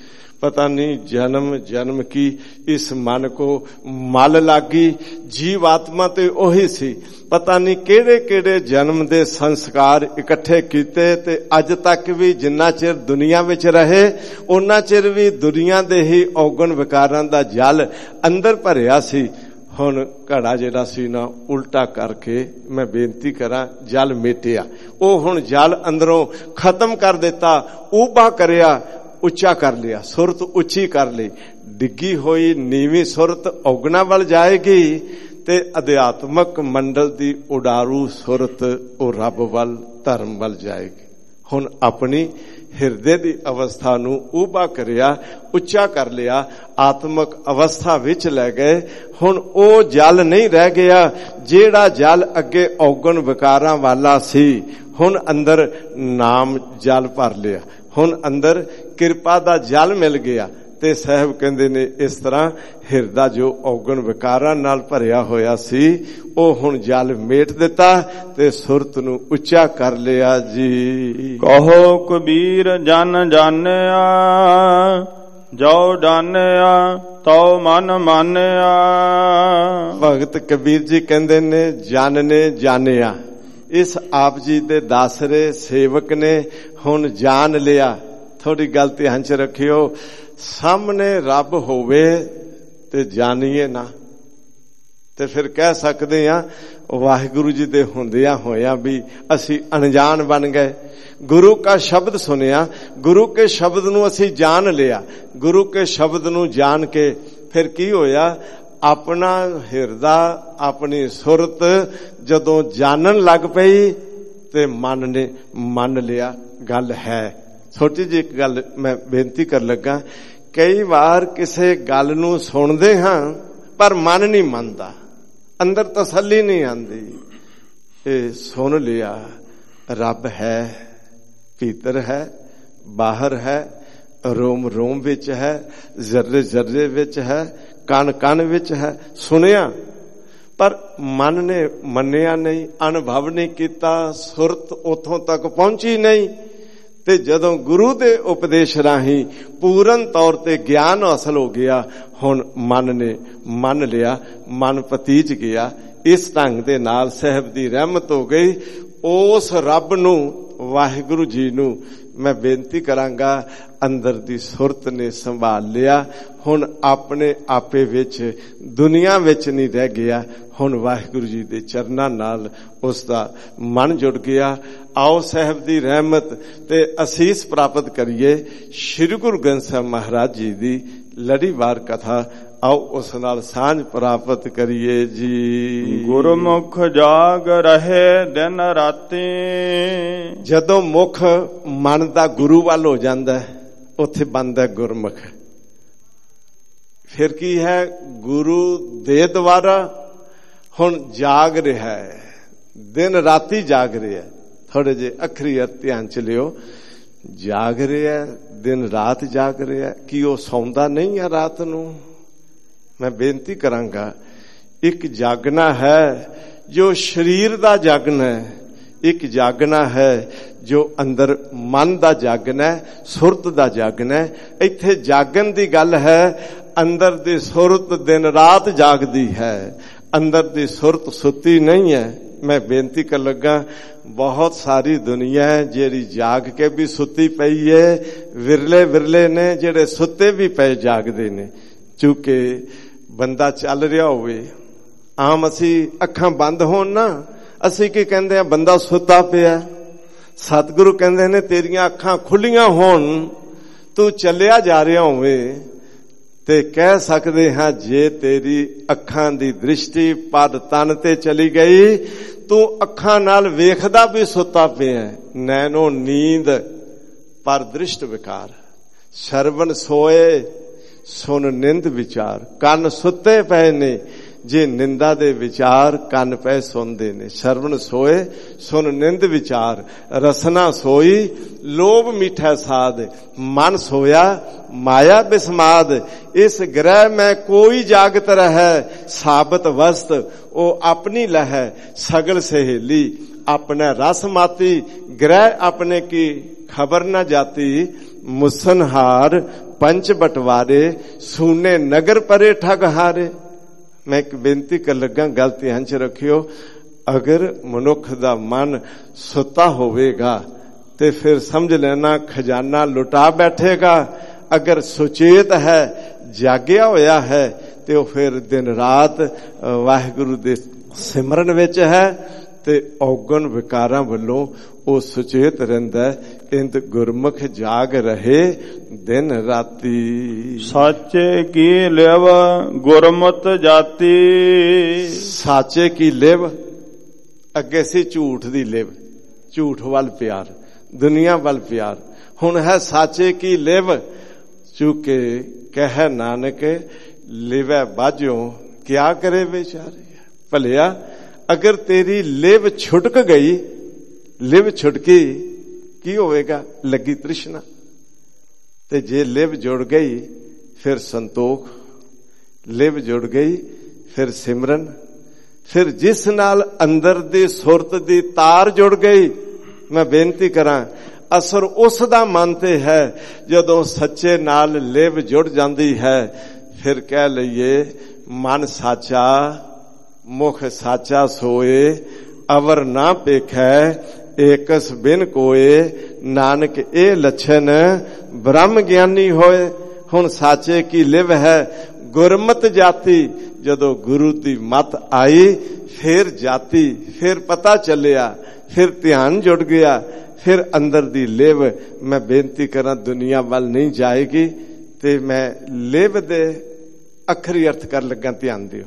पता नहीं जन्म जन्म की इस मन को मल लागी। जीव आत्मा ते ओही सी, पता नहीं केड़े केड़े जन्म दे संस्कार इकट्ठे कीते ते अज तक भी जिन्ना चिर दुनिया विच रहे उन्ना चिर भी दुनिया दे ही औगण विकारां दा जल अंदर भरिया सी। हुण घड़ा जिहड़ा सी ना उल्टा करके मैं बेनती करा जल मेटिया, वो हुण जल अंदरों खत्म कर दिता, उबा करिया, उच्चा कर लिया, सुरत उच्ची कर ली। डिग्गी हुई नीवी सुरत औगना वल जाएगी ते अध्यात्मक मंडल दी उडारू सुरत ओ रब वल धर्म वल जाएगी। हुण अपनी हिरदे दी अवस्था नूं उबा करिया, उच्चा कर लिया, आत्मक अवस्था विच लै गए। हुण ओ जल नहीं रह गया जेड़ा जल अगे औगण विकारां वाला सी। हुण अंदर नाम जल भर लिया, हुण अंदर किरपा दा जल मिल गया। ते साहब कहंदे ने इस तरह हिरदा जो औगण विकारां नाल भरिया होया सी ओ हुण जल मेट दिता ते सुरत नूं उच्चा कर लिया जी। कहो कबीर जन जानिया, जो जानिया तो मन मानिया। भगत कबीर जी कहंदे ने जन ने जानिया, इस आप जी दे दासरे सेवक ने हुण जान लिया। थोड़ी गल ध्यान च रखियो, सामने रब होवे ते जानिए ना ते फिर कह सकते हैं वाहिगुरु जी दे हुंदियां होया भी असी अनजान बन गए। गुरु का शब्द सुनिया, गुरु के शब्द नूं असी जान लिया, गुरु के शब्द नूं जान के फिर की होया, अपना हिरदा अपनी सुरत जदों जानन लग पई ते मन ने मन लिया गल है। छोटी जी एक गल मैं बेनती कर लगा, कई बार किसे गल नूं सुनदे हां पर मन नहीं मनदा, अंदर तसल्ली नहीं आंदी। ये सुन लिया रब है, भीतर है, बाहर है, रोम रोम विच है, जर्रे जर्रे विच है, कण कण विच है, सुनिया पर मन ने मन्निया नहीं, अनुभव नहीं किया, सुरत उथों तक पहुंची नहीं। ते जदों गुरु दे उपदेश राही पूर्ण तौर ते ज्ञान हासिल हो गया, हुण मन ने मन लिया, मन पतीज गया। इस ढंग दे नाल साहब दी रहमत हो गई। उस रब नूं वाहिगुरु जी नूं मैं बेनती करांगा, अंदर दी सुरत ने संभाल लिया। हुण अपने आपे विच दुनिया विच नहीं रह गया, हुण वाहिगुरु जी दे चरनां नाल उसदा मन जुड़ गया। आओ साहब दी रहमत ते असीस प्राप्त करिए श्री गुरु ग्रंथ साहिब महाराज जी दी लड़ीवार कथा। आओ उस नाल सांझ प्राप्त करिए जी। गुरमुख जाग रहे दिन राती, जदों मुख मन दा गुरु वाल हो जांदा है उत्थे बनदा गुरमुख। फिर की है, गुरु दे द्वारा हुण जाग रहा है, दिन राती जाग रहा है। थोड़े जे अखरी अर्थ ध्यान च लियो, जाग रहा है, दिन रात जाग रहा है, कि वो सौंदा नहीं है रात नूं। मैं बेनती करांगा, एक जागना है जो शरीर दा जागना है, एक जागना है जो अंदर मन दा जागना है, सुरत दा जागना है। इत्थे जागन दी गल है, अंदर दी सुरत दिन रात जागदी है, अंदर दी सुरत सुती नहीं है। मैं बेनती कर लगा, बहुत सारी दुनिया है जेड़ी जाग के भी सुती पई है, विरले विरले ने जेड़े सुते भी पे जागदे ने। चूंकि बंदा चल रहा होवे, आम असी अखां बंद होण ना असी की कहंदे आ, बंदा सुता पिया। सतगुरु कहंदे ने तेरियां अखां खुलियां होण, तू चलिया जा रहा होवे ते कह सकदे हां जे तेरी अखां दी दृष्टि पद तन ते चली गई, तू अखां नाल वेखदा भी सुता पिया। नैनो नींद पर दृष्ट विकार, सरवण सोए सुन निंद विचार। कन सुते पए ने जे निंदा दे विचार, कन पए सुनदे ने। सरवण सोए सुन निंद विचार, रसना सोई लोभ मीठा साध। मन सोया माया बिस्माद, इस ग्रह में कोई जागत रहे, साबत वस्त ओ अपनी लह। सगल सहेली अपने रस माती, ग्रह अपने की खबर न जाती। मुसनहार पंच बंटवारे, सूने नगर परे ठग हारे। मैं एक बेनती कर लगा, गल ध्यान च रखियो, अगर मनुख दा मन सुता होवेगा ते फिर समझ लेना खजाना लुटा बैठेगा। अगर सुचेत है, जागिया होया है, तो फिर दिन रात वाहिगुरु दे सिमरन विच है ते औगण विकारां वल्लों ਉਹ ਸੁਚੇਤ ਰਹਿੰਦਾ। ਇੰਦ ਗੁਰਮੁਖ ਜਾਗ ਰਹੇ ਦਿਨ ਰਾਤੀ। ਸਾਚੇ ਕੀ ਲਿਵ ਗੁਰਮਤ ਜਾਤੀ। ਸਾਚੇ ਕੀ ਲਿਵ, ਅੱਗੇ ਸੀ ਝੂਠ ਦੀ ਲਿਵ, ਝੂਠ ਵੱਲ ਪਿਆਰ, ਦੁਨੀਆ ਵੱਲ ਪਿਆਰ। ਹੁਣ ਹੈ ਸਾਚੇ ਕੀ ਲਿਵ, ਚੁਕੇ ਕਹਿ ਨਾਨਕ ਲਿਵੈ ਬਾਝੋਂ ਕਿਆ ਕਰੇ ਵਿਚਾਰੇ। ਭਲਿਆ ਅਗਰ ਤੇਰੀ ਲਿਵ ਛੁਟਕ ਗਈ, ਲਿਵ ਛੁਟਕੀ ਕੀ ਹੋਵੇਗਾ? ਲੱਗੀ ਤ੍ਰਿਸ਼ਨਾ। ਤੇ ਜੇ ਲਿਵ ਜੁੜ ਗਈ ਫਿਰ ਸੰਤੋਖ, ਲਿਵ ਜੁੜ ਗਈ ਫਿਰ ਸਿਮਰਨ, ਫਿਰ ਜਿਸ ਨਾਲ ਅੰਦਰ ਦੀ ਸੁਰਤ ਦੀ ਤਾਰ ਜੁੜ ਗਈ। ਮੈਂ ਬੇਨਤੀ ਕਰਾਂ, ਅਸਰ ਉਸ ਦਾ ਮਨ ਤੇ ਹੈ ਜਦੋਂ ਸੱਚੇ ਨਾਲ ਲਿਵ ਜੁੜ ਜਾਂਦੀ ਹੈ। ਫਿਰ ਕਹਿ ਲਈਏ ਮਨ ਸਾਚਾ ਮੁਖ ਸਾਚਾ ਸੋਏ, ਅਵਰ ਨਾ ਪੇਖੈ ਏਕਸ ਬਿਨ ਕੋਏ। ਨਾਨਕ ਇਹ ਲੱਛਣ ਬ੍ਰਹਮ ਗਿਆਨੀ ਹੋਏ। ਹੁਣ ਸਾਚੇ ਕੀ ਲਿਵ ਹੈ ਗੁਰਮਤ ਜਾਤੀ। ਜਦੋਂ ਗੁਰੂ ਦੀ ਮਤ ਆਈ ਫਿਰ ਜਾਤੀ, ਫਿਰ ਪਤਾ ਚੱਲਿਆ, ਫਿਰ ਧਿਆਨ ਜੁੜ ਗਿਆ, ਫਿਰ ਅੰਦਰ ਦੀ ਲਿਵ। ਮੈਂ ਬੇਨਤੀ ਕਰਾਂ ਦੁਨੀਆ ਵੱਲ ਨਹੀਂ ਜਾਏਗੀ। ਤੇ ਮੈਂ ਲਿਵ ਦੇ ਅੱਖਰੀ ਅਰਥ ਕਰਨ ਲੱਗਾ, ਧਿਆਨ ਦਿਓ।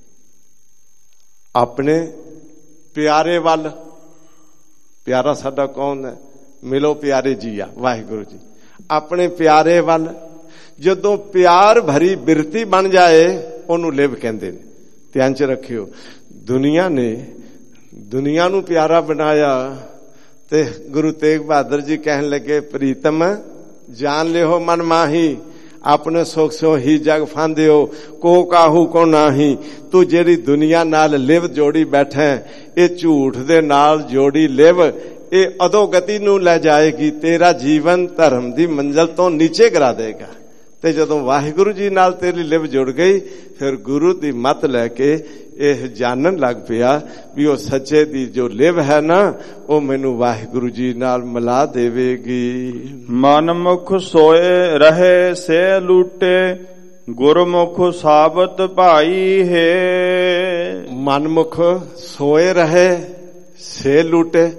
ਆਪਣੇ ਪਿਆਰੇ ਵੱਲ, ਪਿਆਰਾ ਸਾਡਾ ਕੌਣ ਹੈ? ਮਿਲੋ ਪਿਆਰੇ ਜੀ ਆ ਵਾਹਿਗੁਰੂ ਜੀ। ਆਪਣੇ ਪਿਆਰੇ ਵੱਲ ਜਦੋਂ ਪਿਆਰ ਭਰੀ ਬਿਰਤੀ ਬਣ ਜਾਏ ਉਹਨੂੰ ਲਿਵ ਕਹਿੰਦੇ ਨੇ। ਧਿਆਨ ਚ ਰੱਖਿਓ, ਦੁਨੀਆ ਨੇ ਦੁਨੀਆ ਨੂੰ ਪਿਆਰਾ ਬਣਾਇਆ ਤੇ ਗੁਰੂ ਤੇਗ ਬਹਾਦਰ ਜੀ ਕਹਿਣ ਲੱਗੇ, ਪ੍ਰੀਤਮ ਜਾਣ ਲਿਓ ਮਨ ਮਾਹੀ, ਆਪਣੇ ਸੁਖ ਸੋ ਹੀ ਜਗ ਫਾਂਦਿਓ, ਕੋ ਕਾਹੂ ਕੋ ਨਾਹੀ। ਤੂੰ ਜਿਹੜੀ ਦੁਨੀਆ ਨਾਲ ਲਿਵ ਜੋੜੀ ਬੈਠਾ, ਇਹ ਝੂਠ ਦੇ ਨਾਲ ਜੋੜੀ ਲਿਵ, ਇਹ ਅਧੋਗਤੀ ਨੂੰ ਲੈ ਜਾਏਗੀ। ਤੇਰਾ ਜੀਵਨ ਧਰਮ ਦੀ ਮੰਜ਼ਲ ਤੋਂ ਨੀਚੇ ਗਿਰਾ ਦੇਗਾ। ਤੇ ਜਦੋਂ ਵਾਹਿਗੁਰੂ ਜੀ ਨਾਲ ਤੇਰੀ ਲਿਵ ਜੁੜ ਗਈ, ਫਿਰ ਗੁਰੂ ਦੀ ਮੱਤ ਲੈ ਕੇ ਇਹ ਜਾਣਨ ਲੱਗ ਪਿਆ ਵੀ ਉਹ ਸੱਚੇ ਦੀ ਜੋ ਲਿਵ ਹੈ ਨਾ, ਉਹ ਮੈਨੂੰ ਵਾਹਿਗੁਰੂ ਜੀ ਨਾਲ ਮਿਲਾ ਦੇਵੇਗੀ। ਮਨਮੁਖ ਸੋਏ ਰਹੇ ਸੇ ਲੂਟੇ, ਗੁਰਮੁਖ ਸਾਬਤ ਭਾਈ ਹੈ। ਮਨਮੁਖ ਸੋਏ ਰਹੇ ਸੇ ਲੂਟੇ।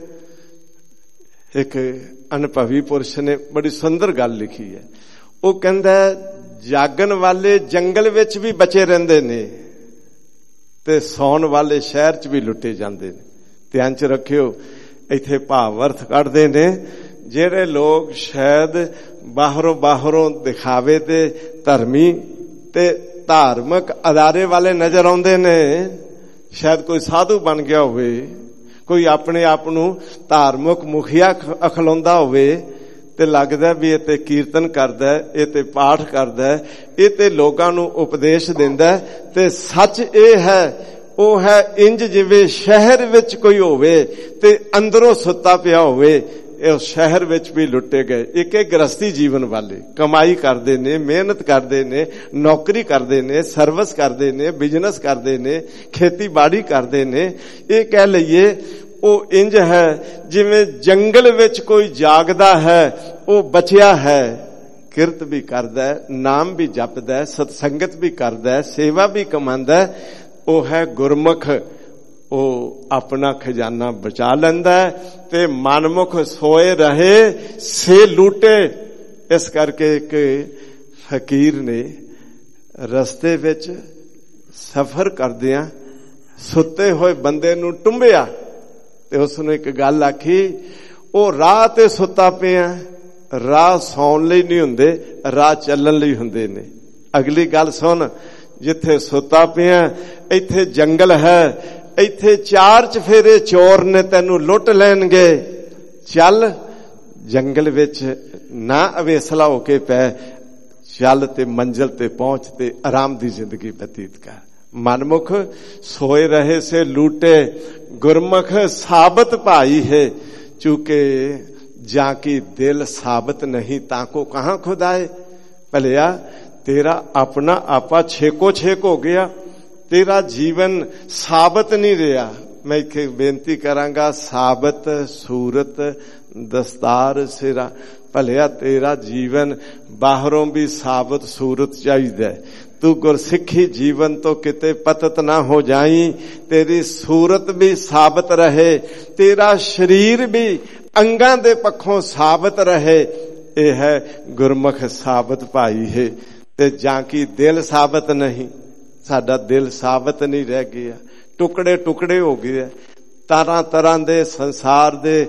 ਇੱਕ ਅਨੁਭਵੀ ਪੁਰਸ਼ ਨੇ ਬੜੀ ਸੁੰਦਰ ਗੱਲ ਲਿਖੀ ਹੈ। ਉਹ ਕਹਿੰਦਾ ਜਾਗਣ ਵਾਲੇ ਜੰਗਲ ਵਿੱਚ ਵੀ ਬਚੇ ਰਹਿੰਦੇ ਨੇ ਤੇ ਸੌਣ ਵਾਲੇ ਸ਼ਹਿਰ 'ਚ ਵੀ ਲੁੱਟੇ ਜਾਂਦੇ ਨੇ। ਧਿਆਨ 'ਚ ਰੱਖਿਓ, ਇੱਥੇ ਭਾਵ ਅਰਥ ਕੱਢਦੇ ਨੇ ਜਿਹੜੇ ਲੋਕ ਸ਼ਾਇਦ ਬਾਹਰੋਂ ਦਿਖਾਵੇ ਤੇ ਧਰਮੀ ਤੇ ਧਾਰਮਿਕ ਅਦਾਰੇ ਵਾਲੇ ਨਜ਼ਰ ਆਉਂਦੇ ਨੇ। ਸ਼ਾਇਦ ਕੋਈ ਸਾਧੂ ਬਣ ਗਿਆ ਹੋਵੇ, ਕੋਈ ਆਪਣੇ ਆਪ ਨੂੰ ਧਾਰਮਿਕ ਮੁਖੀਆ ਅਖਲਾਉਂਦਾ ਹੋਵੇ ਤੇ ਲੱਗਦਾ ਵੀ ਇਹ ਤੇ ਕੀਰਤਨ ਕਰਦਾ, ਇਹ ਤੇ ਪਾਠ ਕਰਦਾ, ਇਹ ਤੇ ਲੋਕਾਂ ਨੂੰ ਉਪਦੇਸ਼ ਦਿੰਦਾ। ਤੇ ਸੱਚ ਇਹ ਹੈ, ਉਹ ਹੈ ਇੰਜ ਜਿਵੇਂ ਸ਼ਹਿਰ ਵਿੱਚ ਕੋਈ ਹੋਵੇ ਤੇ ਅੰਦਰੋਂ ਸੁੱਤਾ ਪਿਆ ਹੋਵੇ। ਇਹ ਸ਼ਹਿਰ ਵਿੱਚ ਵੀ ਲੁੱਟੇ ਗਏ। ਇੱਕ ਗ੍ਰਸਤੀ ਜੀਵਨ ਵਾਲੇ ਕਮਾਈ ਕਰਦੇ ਨੇ, ਮਿਹਨਤ ਕਰਦੇ ਨੇ, ਨੌਕਰੀ ਕਰਦੇ ਨੇ, ਸਰਵਿਸ ਕਰਦੇ ਨੇ, ਬਿਜ਼ਨਸ ਕਰਦੇ ਨੇ, ਖੇਤੀਬਾੜੀ ਕਰਦੇ ਨੇ। ਇਹ ਕਹਿ ਲਈਏ ਉਹ ਇੰਜ ਹੈ ਜਿਵੇਂ ਜੰਗਲ ਵਿੱਚ ਕੋਈ ਜਾਗਦਾ ਹੈ, ਉਹ ਬਚਿਆ ਹੈ, ਕਿਰਤ ਵੀ ਕਰਦਾ ਹੈ, ਨਾਮ ਵੀ ਜਪਦਾ ਹੈ, ਸਤਸੰਗਤ ਵੀ ਕਰਦਾ ਹੈ, ਸੇਵਾ ਵੀ ਕਮਾਉਂਦਾ ਹੈ। ਉਹ ਹੈ ਗੁਰਮੁਖ। ਉਹ ਆਪਣਾ ਖਜ਼ਾਨਾ ਬਚਾ ਲੈਂਦਾ ਹੈ ਤੇ ਮਨਮੁਖ ਸੋਏ ਰਹੇ ਸੇ ਲੂਟੇ। ਇਸ ਕਰਕੇ ਇੱਕ ਫਕੀਰ ਨੇ ਰਸਤੇ ਵਿੱਚ ਸਫ਼ਰ ਕਰਦਿਆਂ ਸੁੱਤੇ ਹੋਏ ਬੰਦੇ ਨੂੰ ਟੁੰਬਿਆ ਤੇ ਉਸਨੂੰ ਇੱਕ ਗੱਲ ਆਖੀ, ਉਹ ਰਾਹ ਤੇ ਸੁੱਤਾ ਪਿਆ, ਰਾਹ ਸੌਣ ਲਈ ਨਹੀਂ ਹੁੰਦੇ, ਰਾਹ ਚੱਲਣ ਲਈ ਹੁੰਦੇ ਨੇ। ਅਗਲੀ ਗੱਲ ਸੁਣ, ਜਿੱਥੇ ਸੁੱਤਾ ਪਿਆ ਇੱਥੇ ਜੰਗਲ ਹੈ, ਇੱਥੇ 4 ਚਫੇਰੇ ਚੋਰ ਨੇ ਤੈਨੂੰ ਲੁੱਟ ਲੈਣਗੇ। ਚੱਲ ਜੰਗਲ ਵਿੱਚ ਨਾ ਅਵੇਸਲਾ ਹੋ ਕੇ ਪੈ, ਚੱਲ ਤੇ ਮੰਜ਼ਿਲ ਤੇ ਪਹੁੰਚ ਤੇ ਆਰਾਮ ਦੀ ਜ਼ਿੰਦਗੀ ਬਤੀਤ ਕਰ। ਮਨਮੁਖ ਸੋਏ ਰਹੇ ਸੇ ਲੂਟੇ, ਗੁਰਮੁਖ ਸਾਬਤ ਭਾਈ ਹੈ। ਚूंकि जाकी दिल साबित नहीं ताको कहाँ खुदाए। ਭਲਿਆ ਤੇਰਾ ਆਪਣਾ ਆਪਾ ਛੇਕੋ ਛੇਕ ਹੋ ਗਿਆ, ਤੇਰਾ ਜੀਵਨ ਸਾਬਤ ਨਹੀਂ ਰਿਹਾ। ਮੈਂ ਇੱਥੇ ਬੇਨਤੀ ਕਰਾਂਗਾ, ਸਾਬਤ ਸੂਰਤ ਦਸਤਾਰ ਸਿਰਾ। ਭਲਿਆ ਤੇਰਾ ਜੀਵਨ ਬਾਹਰੋਂ ਵੀ ਸਾਬਤ ਸੂਰਤ ਚਾਹੀਦਾ। ਤੂੰ ਗੁਰਸਿੱਖੀ ਜੀਵਨ ਤੋਂ ਕਿਤੇ ਪਤਤ ਨਾ ਹੋ ਜਾਈ, ਤੇਰੀ ਸੂਰਤ ਵੀ ਸਾਬਤ ਰਹੇ, ਤੇਰਾ ਸਰੀਰ ਵੀ ਅੰਗਾਂ ਦੇ ਪੱਖੋਂ ਸਾਬਤ ਰਹੇ। ਇਹ ਹੈ ਗੁਰਮੁਖ ਸਾਬਤ ਭਾਈ ਹੈ। ਤੇ ਜਾਂ ਕੀ ਦਿਲ ਸਾਬਤ ਨਹੀਂ, ਸਾਡਾ ਦਿਲ ਸਾਬਤ ਨਹੀਂ ਰਹਿ ਗਿਆ, ਟੁਕੜੇ ਟੁਕੜੇ ਹੋ ਗਏ, ਤਰ੍ਹਾਂ ਤਰ੍ਹਾਂ ਦੇ ਸੰਸਾਰ ਦੇ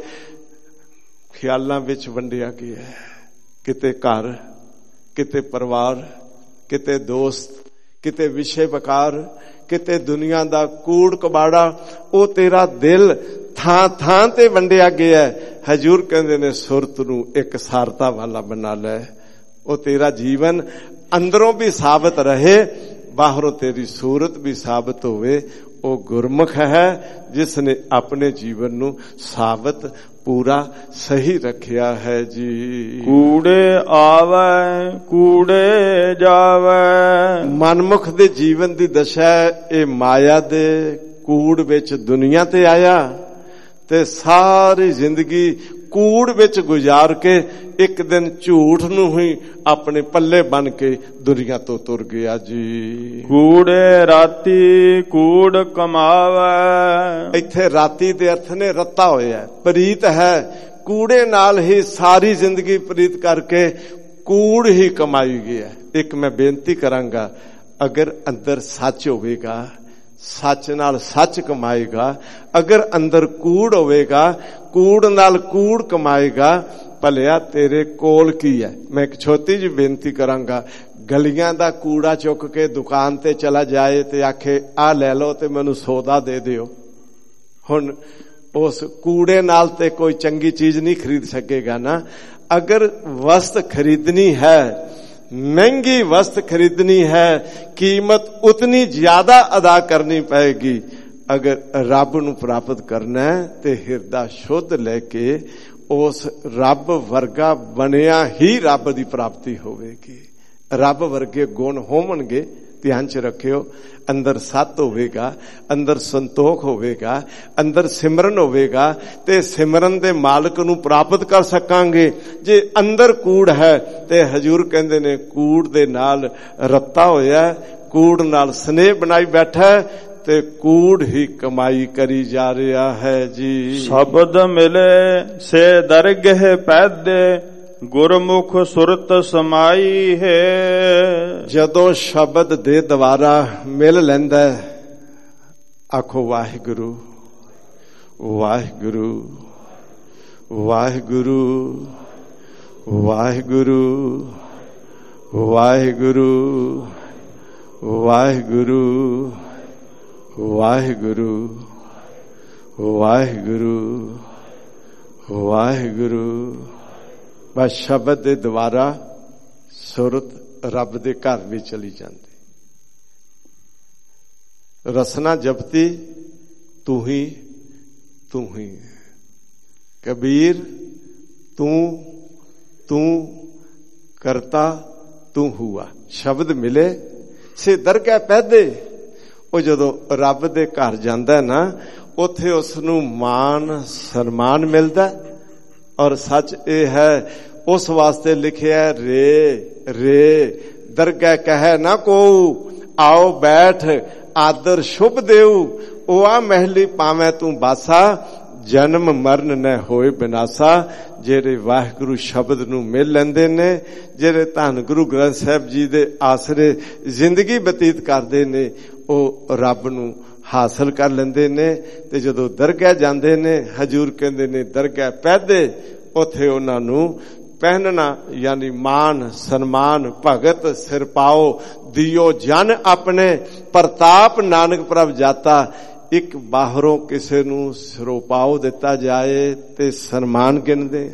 ਖਿਆਲਾਂ ਵਿੱਚ ਵੰਡਿਆ ਗਿਆ। ਕਿਤੇ ਘਰ, ਕਿਤੇ ਪਰਿਵਾਰ, ਕਿਤੇ ਦੋਸਤ, ਕਿਤੇ ਵਿਸ਼ੇ ਵਕਾਰ, ਕਿਤੇ ਦੁਨੀਆ ਦਾ ਕੂੜ ਕਬਾੜਾ। ਉਹ ਤੇਰਾ ਦਿਲ ਥਾਂ ਥਾਂ ਤੇ ਵੰਡਿਆ ਗਿਆ। ਹਜੂਰ ਕਹਿੰਦੇ ਨੇ ਸੁਰਤ ਨੂੰ ਇੱਕ ਸਾਰਤਾ ਵਾਲਾ ਬਣਾ ਲੈ। ਉਹ ਤੇਰਾ ਜੀਵਨ ਅੰਦਰੋਂ ਵੀ ਸਾਬਤ ਰਹੇ, ਬਾਹਰੋਂ ਤੇਰੀ ਸੂਰਤ ਵੀ ਸਾਬਤ ਹੋਵੇ। ਉਹ ਗੁਰਮੁਖ ਹੈ ਜਿਸ ਨੇ ਆਪਣੇ ਜੀਵਨ ਨੂੰ ਸਾਬਤ ਪੂਰਾ ਸਹੀ ਰੱਖਿਆ ਹੈ ਜੀ। ਕੂੜੇ ਆਵੈ ਕੂੜੇ ਜਾਵੈ। ਮਨਮੁਖ ਦੇ ਜੀਵਨ ਦੀ ਦਸ਼ਾ ਇਹ ਮਾਇਆ ਦੇ ਕੂੜ ਵਿੱਚ ਦੁਨੀਆ ਤੇ ਆਇਆ ਤੇ ਸਾਰੀ ਜ਼ਿੰਦਗੀ ਕੂੜ ਵਿੱਚ ਗੁਜ਼ਾਰ ਕੇ ਇੱਕ ਦਿਨ ਝੂਠ ਨੂੰ ਹੀ ਆਪਣੇ ਪੱਲੇ ਬਣ ਕੇ ਦੁਨੀਆ ਤੋਂ ਤੁਰ ਗਿਆ ਜੀ। ਕੂੜੇ ਰਾਤੀ ਕੂੜ ਕਮਾਵੈ। ਇੱਥੇ ਰਾਤੀ ਦੇ ਅਰਥ ਨੇ ਰੱਤਾ ਹੋਇਆ, ਪ੍ਰੀਤ ਹੈ। ਕੂੜੇ ਨਾਲ ਹੀ ਸਾਰੀ ਜ਼ਿੰਦਗੀ ਪ੍ਰੀਤ ਕਰਕੇ ਕੂੜ ਹੀ ਕਮਾਈ ਗਿਆ। ਇੱਕ ਮੈਂ ਬੇਨਤੀ ਕਰਾਂਗਾ, ਅਗਰ ਅੰਦਰ ਸੱਚ ਹੋਵੇਗਾ, ਸੱਚ ਨਾਲ ਸੱਚ ਕਮਾਏਗਾ। ਅਗਰ ਅੰਦਰ ਕੂੜ ਹੋਵੇਗਾ, ਕੂੜ ਨਾਲ ਕੂੜ ਕਮਾਏਗਾ। ਭਲਿਆ ਤੇਰੇ ਕੋਲ ਕੀ ਹੈ? ਮੈਂ ਇੱਕ ਛੋਟੀ ਜਿਹੀ ਬੇਨਤੀ ਕਰਾਂਗਾ, ਗਲੀਆਂ ਦਾ ਕੂੜਾ ਚੁੱਕ ਕੇ ਦੁਕਾਨ ਤੇ ਚਲਾ ਜਾਏ ਤੇ ਆਖੇ ਆਹ ਲੈ ਲਓ ਤੇ ਮੈਨੂੰ ਸੌਦਾ ਦੇ ਦਿਓ। ਹੁਣ ਉਸ ਕੂੜੇ ਨਾਲ ਤੇ ਕੋਈ ਚੰਗੀ ਚੀਜ਼ ਨਹੀਂ ਖਰੀਦ ਸਕੇਗਾ ਨਾ। ਅਗਰ ਵਸਤ ਖਰੀਦਣੀ ਹੈ, महंगी वस्तु खरीदनी है, कीमत उतनी ज्यादा अदा करनी पड़ेगी। अगर रब नूं प्राप्त करना है तो हिरदा शुद्ध लेके उस रब वर्गा बनिया ही रब की प्राप्ति होवेगी। रब वर्गे गुण होवणगे, ध्यान च रखियो। अंदर सत होवेगा, अंदर संतोख होवेगा, अंदर सिमरन होवेगा ते सिमरन दे मालक नूं प्राप्त कर सकांगे। जे अंदर कूड़ है ते हजूर कहंदे ने कूड़ दे नाल रत्ता होया, कूड़ नाल स्नेह बनाई बैठा है ते कूड़ ही कमाई करी जा रहा है जी। शब्द मिले से दरगह पैदे, गुरमुख सुरत समाई है। जदों शब्द दे द्वारा मिल लैंदा, आखो वाहिगुरु वाहिगुरु वाहिगुरु वाहिगुरु वाहिगुरु वाहिगुरु वाहिगुरु वाहिगुरु वाहिगुरु। बस शब्द दे द्वारा सुरत रब दे घर भी चली जाती। रसना जपती तू ही कबीर तू तू करता तू हुआ। शब्द मिले से दरगाह पैदे। वो जदों रब दे घर जांदा है ना, उथे उसनूं मान सन्मान मिलदा। और सच ये है, उस वास्ते लिखिया रे रे दरगाह कहे ना को, आओ बैठ आदर शुभ देऊ। ओ आ महली पावे तू बासा, जन्म मरण न होए बिनासा। जेरे वाहिगुरु शब्द नूं मिल लैंदे ने, जेरे धन गुरु ग्रंथ साहिब जी दे आसरे जिंदगी बतीत करदे ने, ओ रब नूं हासिल कर लेंदे ने। ते जदों दरगाह जांदे ने, हजूर कहंदे ने दरगाह पैदे, उथे उन्हां नूं पहनना यानी मान सन्मान भगत सिर पाओ दियो जन अपने प्रताप नानक प्रभ जाता। एक बाहरों किसे नूं सिरों पाओ दिता जाए ते सन्मान गिनदे।